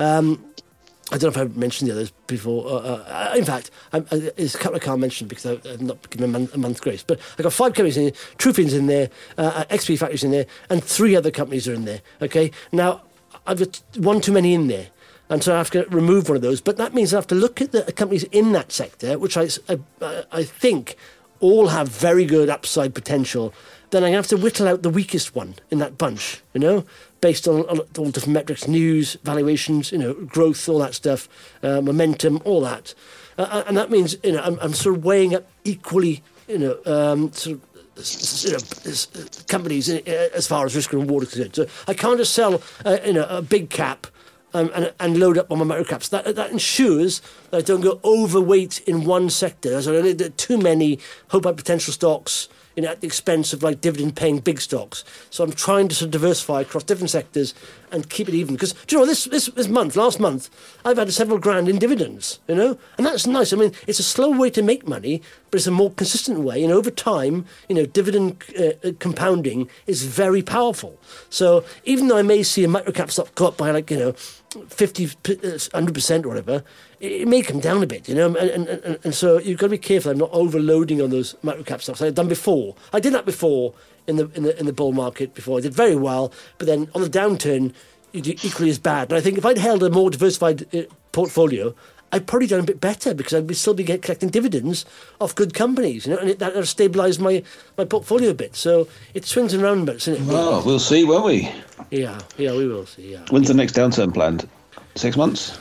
I don't know if I mentioned the others before. In fact, there's a couple I can't mention because I've not given them a month's grace. But I've got 5 companies in there, Trufin's in there, XP Factory's in there, and 3 other companies are in there. Okay, now I've got one too many in there, and so I have to remove one of those. But that means I have to look at the companies in that sector, which I think all have very good upside potential. Then I have to whittle out the weakest one in that bunch, based on all different metrics, news, valuations, growth, all that stuff, momentum, all that. And that means, I'm sort of weighing up equally, companies as far as risk and reward is concerned. So I can't just sell, a big cap and load up on my micro caps. That ensures that I don't go overweight in one sector. So I don't need too many hope high potential stocks, at the expense of dividend-paying big stocks. So I'm trying to sort of diversify across different sectors and keep it even. Because do you know this month, last month, I've had several grand in dividends. And that's nice. I mean, it's a slow way to make money, but it's a more consistent way. And over time, dividend compounding is very powerful. So even though I may see a microcap stock go up by 50, 100% or whatever, it may come down a bit, and so you've got to be careful. I'm not overloading on those microcap stocks. I've done before. I did that before in the bull market before. I did very well, but then on the downturn, you do equally as bad. And I think if I'd held a more diversified portfolio, I'd probably done a bit better because I'd still be collecting dividends off good companies, and that would stabilise my portfolio a bit. So it swings and roundabouts, isn't it? Well, we'll see, won't we? Yeah, we will see. Yeah. When's the next downturn planned? 6 months?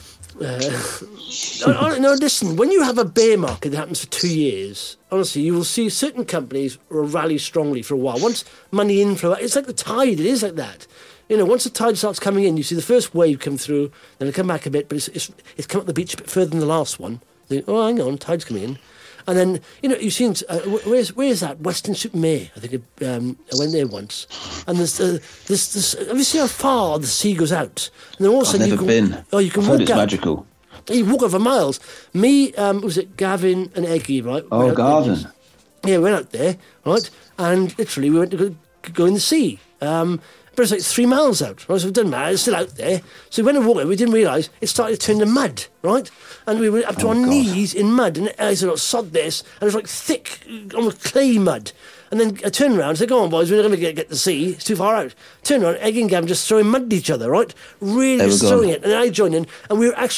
No, listen, when you have a bear market that happens for 2 years, honestly, you will see certain companies will rally strongly for a while. Once money inflow, it's like the tide, it is like that. Once the tide starts coming in, you see the first wave come through, then it'll come back a bit, but it's come up the beach a bit further than the last one. Think, hang on, tide's coming in. And then, you've seen, where's that? Weston-super-Mare. I think I went there once. And there's this, have you seen how far the sea goes out? And then all of a sudden I've never been. Oh, you can I've walk heard it's out. magical. You walk over miles. Me, was it Gavin and Eggy, right? Oh, Gavin. Yeah, we went out there, right? And literally we went to go in the sea. But it's like 3 miles out. Right? So it doesn't matter, it's still out there. So we went and walked it, we didn't realise it started to turn to mud, right? And we were up to our knees in mud. And I said, sod this. And it was like thick, almost clay mud. And then I turned around and said, go on, boys, we're not going to get the sea. It's too far out. Turned around, Egg and Gavin just throwing mud at each other, right? Really just throwing it. And then I joined in, and we were actually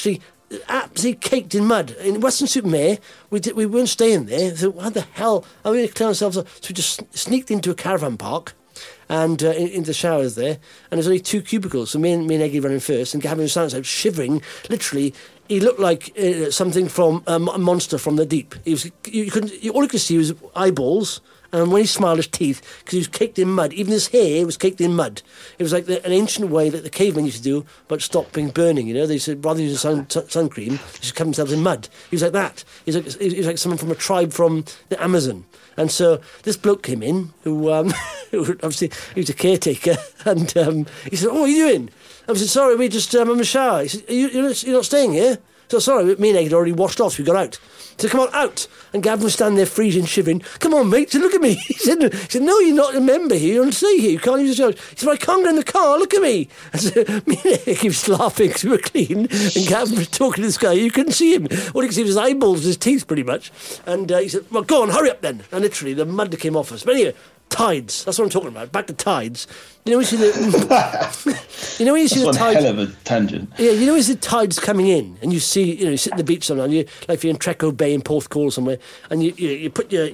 absolutely caked in mud. In Weston-super-Mare, we weren't staying there. So how the hell are we going to clear ourselves up? So we just sneaked into a caravan park and into the showers there. And there's only 2 cubicles. So me and Eggy running first, and Gavin was outside shivering. Literally, he looked like something from a monster from the deep. All you could see was eyeballs. And when he smiled, his teeth, because he was caked in mud. Even his hair was caked in mud. It was like an ancient way that the cavemen used to do, but stop being burning, They said, rather than using sun cream, they should cover themselves in mud. He was like that. He was like someone from a tribe from the Amazon. And so this bloke came in, who obviously, he was a caretaker, and he said, what are you doing? I said, sorry, we just, I'm in the shower. He said, you're not staying here? So sorry, me and Egg had already washed off, so we got out. He said, come on, out. And Gavin was standing there freezing, shivering. Come on, mate, look at me. He said, no, you're not a member here. You don't stay here. You can't use the shower. He said, I can't get in the car. Look at me. And so me and Egg was laughing because we were clean. And Gavin was talking to this guy. You couldn't see him. All you could see was his eyeballs, his teeth, pretty much. And he said, well, go on, hurry up then. And literally, the mud came off us. But anyway, tides. That's what I'm talking about. Back to tides. You know when you see the when you see the tides. Hell of a tangent. Yeah, you know when the tides coming in, and you see, you sit at the beach sometimes. Like if you're in Treco Bay in Porthcawl somewhere, and you put your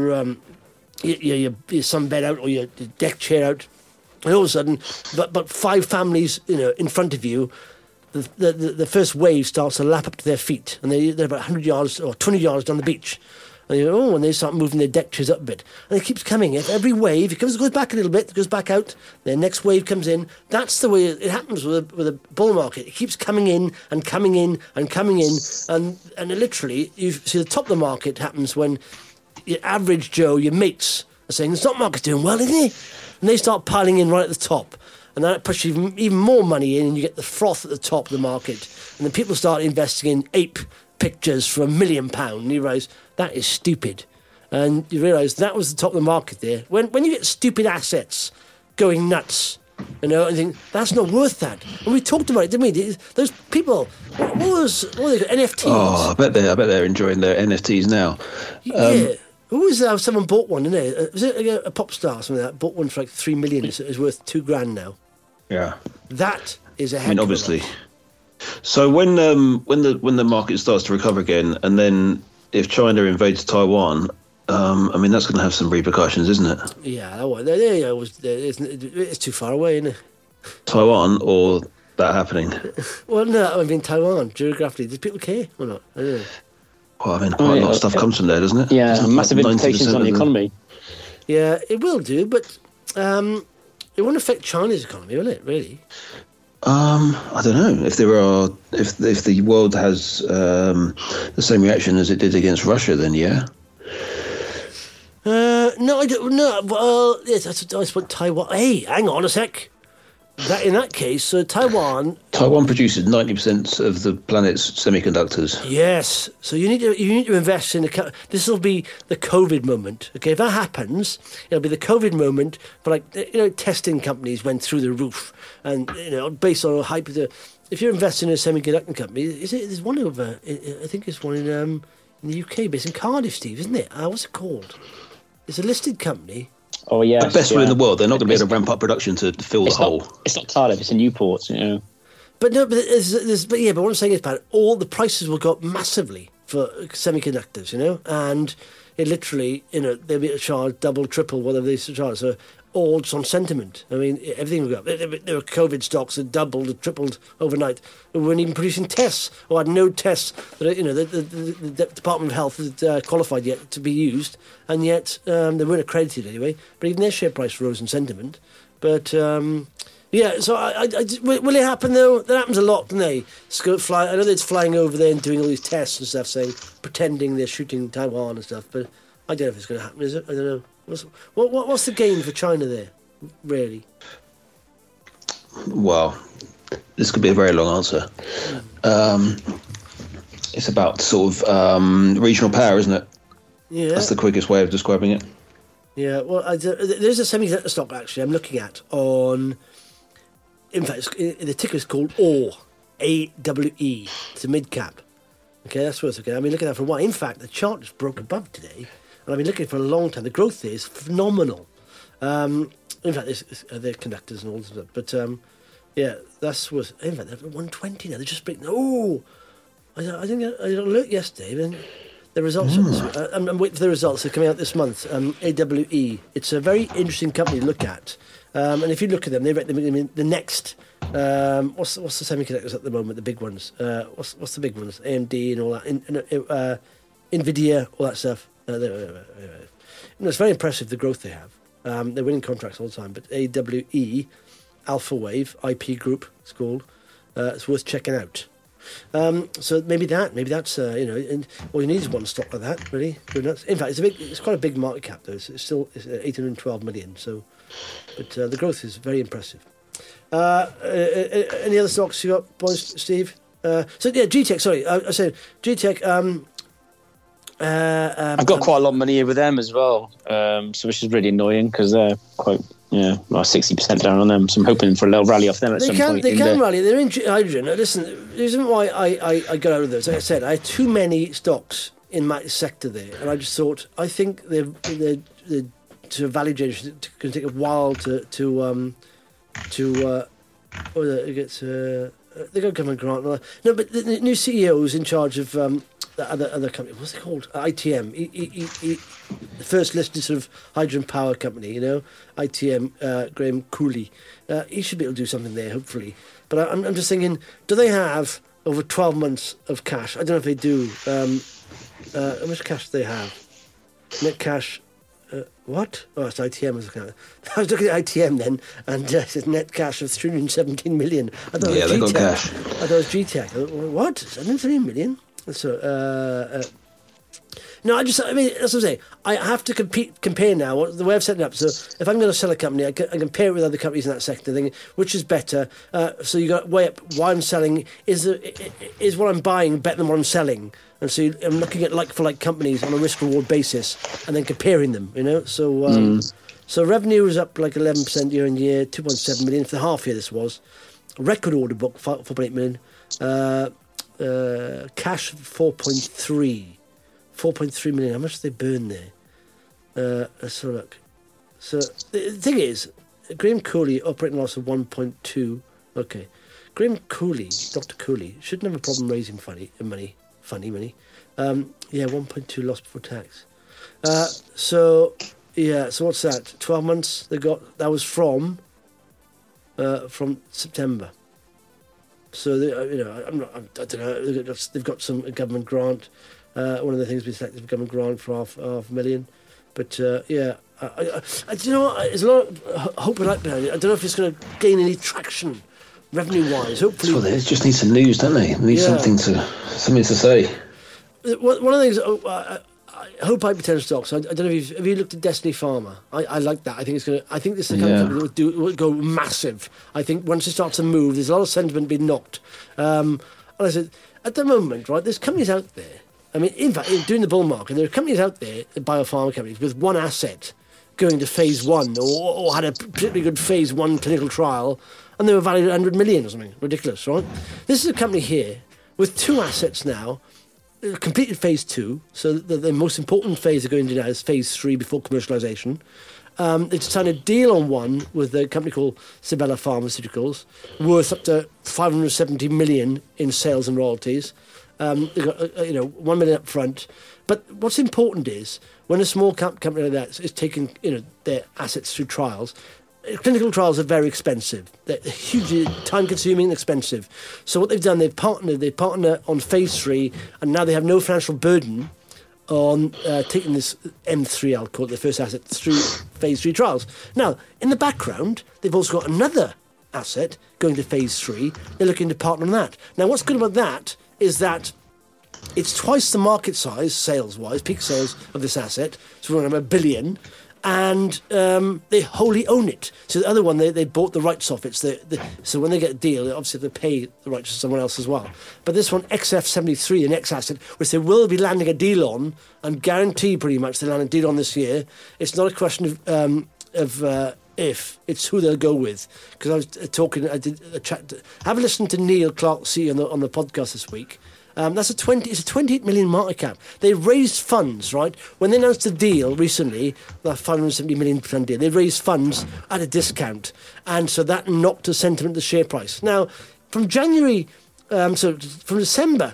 sunbed out or your deck chair out, and all of a sudden, but 5 families, in front of you. The first wave starts to lap up to their feet, and they're about 100 yards or 20 yards down the beach. And they start moving their deck chairs up a bit. And it keeps coming. If every wave, it goes back a little bit, it goes back out, the next wave comes in. That's the way it happens with a bull market. It keeps coming in and coming in and coming in. And literally, you see the top of the market happens when your average Joe, your mates, are saying, the stock market's doing well, isn't it? And they start piling in right at the top. And that pushes even more money in, and you get the froth at the top of the market. And then people start investing in ape pictures for £1 million, and you realise that is stupid. And you realise that was the top of the market there. When you get stupid assets going nuts, and think, that's not worth that. And we talked about it, didn't we? Those people, what were they, NFTs? Oh, I bet they're enjoying their NFTs now. Yeah. Who was that? Someone bought one, didn't it? Was it a pop star or something like that? Bought one for like $3 million. It's worth $2,000 now. Yeah. That is a heck of a obviously. So when the market starts to recover again, and then if China invades Taiwan, that's going to have some repercussions, isn't it? Yeah, it's too far away, isn't it? Taiwan or that happening? Well, no, Taiwan, geographically. Does people care or not? I don't know. Well, quite a lot of stuff comes from there, doesn't it? Yeah, massive implications on the economy. Yeah, it will do, but it won't affect China's economy, will it, really? I don't know if the world has the same reaction as it did against Russia. Then yeah. No, I don't. No, well, yes, I suppose Taiwan. Hey, hang on a sec. In that case, so Taiwan produces 90% of the planet's semiconductors. Yes, so you need to invest in this will be the COVID moment. Okay, if that happens, it'll be the COVID moment. But testing companies went through the roof, and based on a hype. If you're investing in a semiconductor company, there's one over. I think it's one in the UK, based in Cardiff, Steve, isn't it? What's it called? It's a listed company. Oh yeah, the best one in the world. They're not going to be able to ramp up production to fill the hole. It's not Cardiff. It's in Newport. But no, but what I'm saying is, Pat, all the prices will go up massively for semiconductors. And it literally, they'll be charged double, triple, whatever they charge. So all just on sentiment. Everything will go up. There were COVID stocks that doubled, tripled overnight. We weren't even producing tests, or had no tests that the Department of Health had qualified yet to be used, and yet they weren't accredited anyway. But even their share price rose in sentiment. But yeah, so will it happen though? That happens a lot, doesn't they? I know it's flying over there and doing all these tests and stuff, pretending they're shooting Taiwan and stuff. But I don't know if it's going to happen, is it? I don't know. What's the gain for China there, really? Well, this could be a very long answer. It's about sort of regional power, isn't it? Yeah. That's the quickest way of describing it. Yeah, well, there's a semiconductor stock, actually, I'm looking at on... In fact, the ticker is called AWE, A-W-E. It's a mid-cap. Okay, that's worth looking at. I've been looking at that for a while. In fact, the chart just broke above today. And I've been looking for a long time. The growth there is phenomenal. In fact, they're conductors and all this stuff. But, yeah, that's worth... In fact, they're at 120 now. They're just breaking... Oh! I think I looked yesterday, and the results. I'm waiting for the results. They're coming out this month. AWE. It's a very interesting company to look at. And if you look at them, they recommend the next. What's the semiconductors at the moment? The big ones. What's the big ones? AMD and all that. Nvidia, all that stuff. It's very impressive the growth they have. They're winning contracts all the time. But AWE, Alpha Wave, IP Group, it's called. It's worth checking out. So maybe that's and all you need is one stock like that, really. In fact, it's quite a big market cap though. It's still 812 million. So, but the growth is very impressive. Any other stocks you got, boys, Steve? GTech. Sorry, I said GTech. I've got quite a lot of money here with them as well, so which is really annoying because they're quite, 60% down on them. So I'm hoping for a little rally off them at some point. They can rally. They're in hydrogen. Listen, the reason why I got out of those, like I said, I had too many stocks in my sector there, and I just thought I think they're to value generation it's going to take a while to they got government grant. No, but the new CEO is in charge of the other company. What's it called? ITM. The first listed sort of hydrogen power company. ITM. Graham Cooley. He should be able to do something there, hopefully. But I'm just thinking, do they have over 12 months of cash? I don't know if they do. How much cash do they have? Net cash. What? Oh, it's ITM. I was looking at ITM then, and it says net cash of 317 million. I thought they got cash. I thought it was GTech. What? 73 million? So, no, that's what I'm saying. I have to compare now. The way I've set it up. So, if I'm going to sell a company, I compare it with other companies in that sector, thinking which is better. So you got to weigh up why I'm selling. Is what I'm buying better than what I'm selling? And so I'm looking at like-for-like companies on a risk-reward basis, and then comparing them. So so revenue was up like 11% year on year, 2.7 million for the half year. This was record order book, 4.8 million. Cash 4.3 million. How much did they burn there? Let's have a look. So the thing is, Graham Cooley operating loss of 1.2. Okay, Graham Cooley, Dr. Cooley, shouldn't have a problem raising money. 1.2 loss before tax. So what's that? 12 months they got. That was from September. So I don't know. They've got some government grant. One of the things we selected was government grant for half a million. But there's a lot of hope and light behind it. I don't know if it's going to gain any traction revenue-wise. Hopefully, well, they just need some news, don't they? They need something to say. One of the things. I hope potential stocks. I don't know if have you looked at Destiny Pharma? I like that. I think it's going to. I think this is the kind of company that will go massive. I think once it starts to move, there's a lot of sentiment being knocked. And I said, at the moment, right, there's companies out there. I mean, in fact, during the bull market, there are companies out there, biopharma companies, with one asset going to phase 1 or had a particularly good phase 1 clinical trial, and they were valued at 100 million or something ridiculous, right? This is a company here with 2 assets now. Completed phase 2, so the most important phase they're going to now is phase 3 before commercialisation. They've signed a deal on one with a company called Sabella Pharmaceuticals, worth up to 570 million in sales and royalties. They've got 1 million up front. But what's important is when a small company like that is taking their assets through trials. Clinical trials are very expensive. They're hugely time-consuming and expensive. So what they've done, they've partnered on phase 3, and now they have no financial burden on taking this M3, I'll call it, the first asset, through phase 3 trials. Now, in the background, they've also got another asset going to phase 3. They're looking to partner on that. Now, what's good about that is that it's twice the market size, sales-wise, peak sales of this asset. So we're going to have $1 billion. And they wholly own it. So the other one, they bought the rights off it. So when they get a deal, they obviously have to pay the rights to someone else as well. But this one, XF73, the next asset, which they will be landing a deal on, and guarantee pretty much they land a deal on this year. It's not a question of if, it's who they'll go with. Because I was I did a chat. Have a listen to Neil Clark C on the podcast this week. It's a 28 million market cap. They raised funds, right? When they announced the deal recently, the 570 million pound deal, they raised funds at a discount. And so that knocked the sentiment of the share price. Now, from January, from December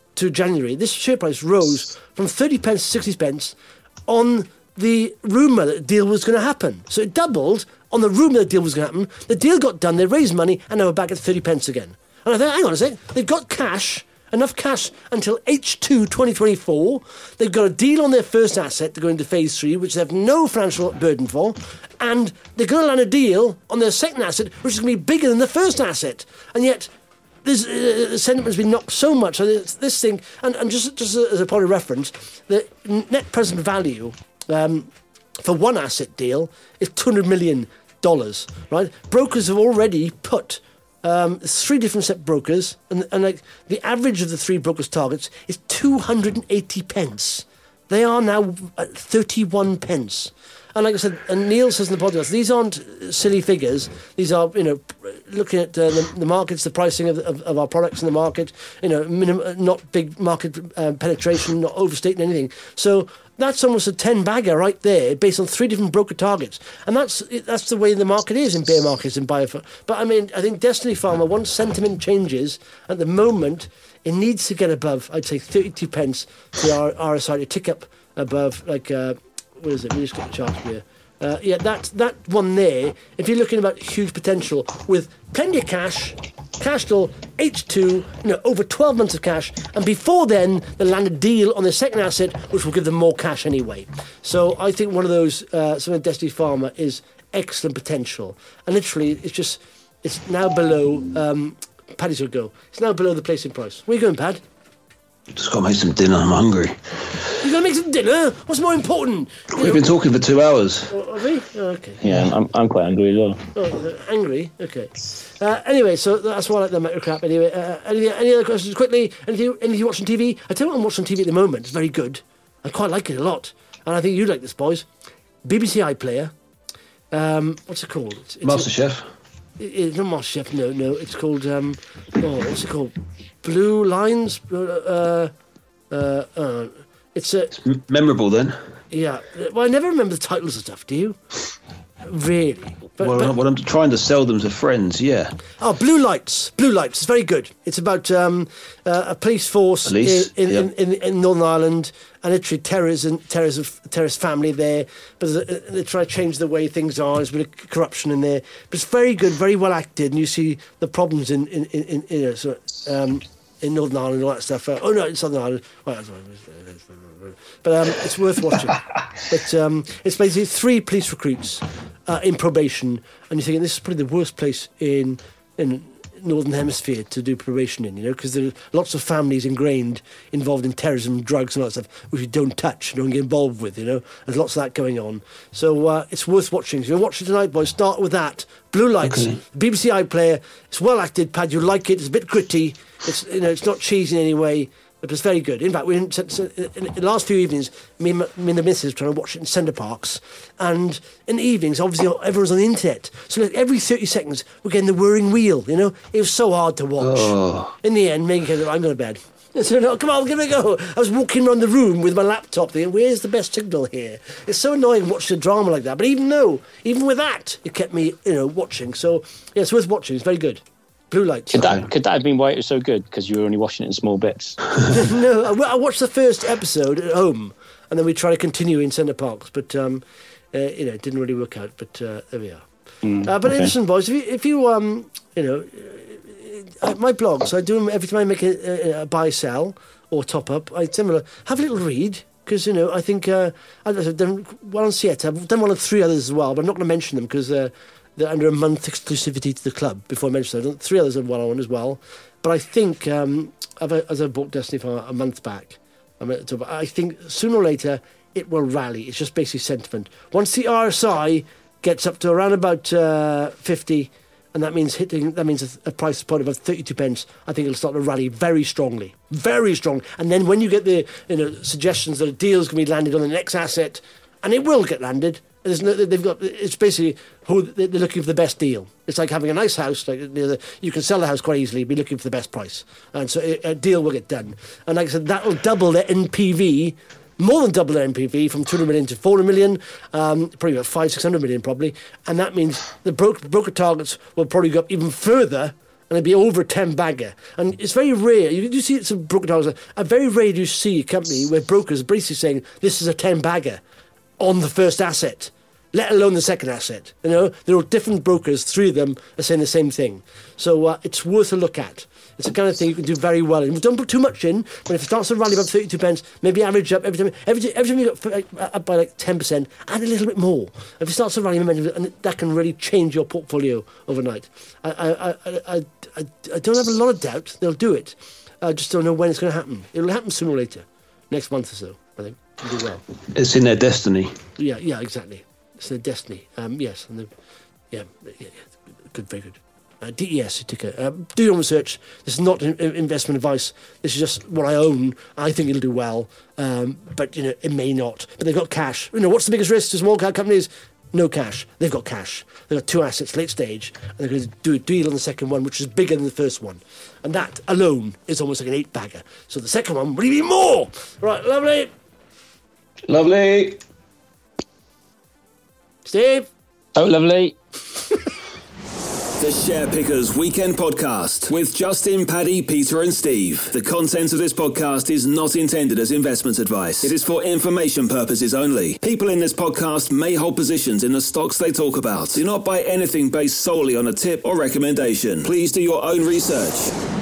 to January, this share price rose from 30 pence to 60 pence on the rumour that the deal was going to happen. So it doubled on the rumour that the deal was going to happen. The deal got done, they raised money, and now we're back at 30 pence again. And I think, hang on a sec, they've got cash, enough cash until H2 2024. They've got a deal on their first asset to go into phase 3, which they have no financial burden for, and they're going to land a deal on their second asset, which is going to be bigger than the first asset. And yet, this sentiment's been knocked so much. So this thing, and just as a point of reference, the net present value for one asset deal is $200 million, right? Brokers have already put 3 different set brokers, and like the average of the 3 brokers' targets is 280 pence. They are now at 31 pence. And like I said, and Neil says in the podcast, these aren't silly figures. These are, looking at the markets, the pricing of our products in the market, not big market penetration, not overstating anything. So that's almost a 10-bagger right there, based on 3 different broker targets. And that's the way the market is in bear markets in biopharma. But I mean, I think Destiny Pharma, once sentiment changes, at the moment, it needs to get above, I'd say, 32 pence for our RSI to tick up above, like, what is it? We just get the chart here. That one there, if you're looking about huge potential with plenty of cash till H2, over 12 months of cash, and before then, they'll land a deal on their second asset, which will give them more cash anyway. So I think one of those, some of Destiny Pharma is excellent potential. And literally, it's now below, Paddy's will go. It's now below the placing price. Where are you going, Pad? Just got to make some dinner. I'm hungry. You're going to make some dinner? What's more important? We've been talking for 2 hours. Oh, have we? Oh, okay. Yeah, I'm quite angry as well. Oh, angry? Okay. Anyway, so that's why I like the micro crap. Anyway, any other questions quickly? Anything you watch on TV? I tell you what I'm watching on TV at the moment. It's very good. I quite like it a lot. And I think you'd like this, boys. BBC iPlayer. What's it called? It's MasterChef? It's not MasterChef, no. It's called, what's it called? Blue Lines? It's memorable then. Yeah. Well, I never remember the titles of stuff, do you? Really? But I'm trying to sell them to friends, yeah. Oh, Blue Lights. It's very good. It's about a police force in Northern Ireland, and literally terrorist family there. But they try to change the way things are. There's a bit of corruption in there. But it's very good, very well acted, and you see the problems in Northern Ireland and all that stuff. In Southern Ireland. But it's worth watching. But it's basically 3 police recruits in probation, and you're thinking this is probably the worst place in Northern Hemisphere to do probation in, because there are lots of families involved in terrorism, drugs and all that stuff, which you don't touch, don't get involved with, There's lots of that going on. So it's worth watching. So you're watching tonight, boys, start with that. Blue Lights, okay. BBC iPlayer. It's well acted, Pad. You'll like it. It's a bit gritty. It's it's not cheesy in any way. It was very good. In fact, in the last few evenings, me and the missus were trying to watch it in Center Parks. And in the evenings, obviously, everyone's on the internet. So like, every 30 seconds, we're getting the whirring wheel, It was so hard to watch. Oh. In the end, Megan said, I'm going to bed. So, no, come on, give it a go. I was walking around the room with my laptop thinking, where's the best signal here? It's so annoying watching a drama like that. But even with that, it kept me, watching. So, yeah, it's worth watching. It's very good. Blue Lights. Could that have been why it was so good? Because you were only watching it in small bits? No, I watched the first episode at home, and then we tried to continue in Center Parks, but it didn't really work out. But there we are. But okay. Listen, boys, if you my blogs, I do them every time I make a buy, sell, or top up. I similar have a little read. Because, I think I've done one on Sieta. I've done one on 3 others as well, but I'm not going to mention them because they're under a month exclusivity to the club before I mention them. 3 others are one-on-one as well. But I think, as I bought Destiny for a month back, I think sooner or later it will rally. It's just basically sentiment. Once the RSI gets up to around about 50, and that means a price point of about 32 pence, I think it'll start to rally very strongly. Very strong. And then when you get the suggestions that a deal's going to be landed on the next asset, and it will get landed, it's basically they're looking for the best deal. It's like having a nice house. You can sell the house quite easily, be looking for the best price. And so a deal will get done. And like I said, that will double their NPV, more than double their NPV from 200 million to 400 million, probably about 500-600 million probably. And that means the broker targets will probably go up even further and it'd be over 10 bagger. And it's very rare. You see some broker dollars. Very rare do you see a company where brokers are basically saying this is a 10 bagger on the first asset, let alone the second asset. You know, there are different brokers, 3 of them are saying the same thing. So it's worth a look at. It's the kind of thing you can do very well. And don't put too much in, but if it starts to rally above 32 pence, maybe average up every time you got up by like 10%, add a little bit more. If it starts to rally momentum, and that can really change your portfolio overnight. I don't have a lot of doubt they'll do it. I just don't know when it's going to happen. It'll happen sooner or later, next month or so, I think. It'll do well. It's in their destiny. Yeah, exactly. It's their destiny. Yes, and good, very good. DES ticker. Do your own research. This is not investment advice. This is just what I own. I think it'll do well, but it may not. But they've got cash. What's the biggest risk to small cap companies? No cash. They've got cash. They've got 2 assets, late stage, and they're going to do a deal on the second one, which is bigger than the first one, and that alone is almost like an 8-bagger. So the second one will be more. Right, lovely. Steve. Oh, lovely. The Share Pickers Weekend Podcast with Justin, Paddy, Peter and Steve. The content of this podcast is not intended as investment advice. It is for information purposes only. People in this podcast may hold positions in the stocks they talk about. Do not buy anything based solely on a tip or recommendation. Please do your own research.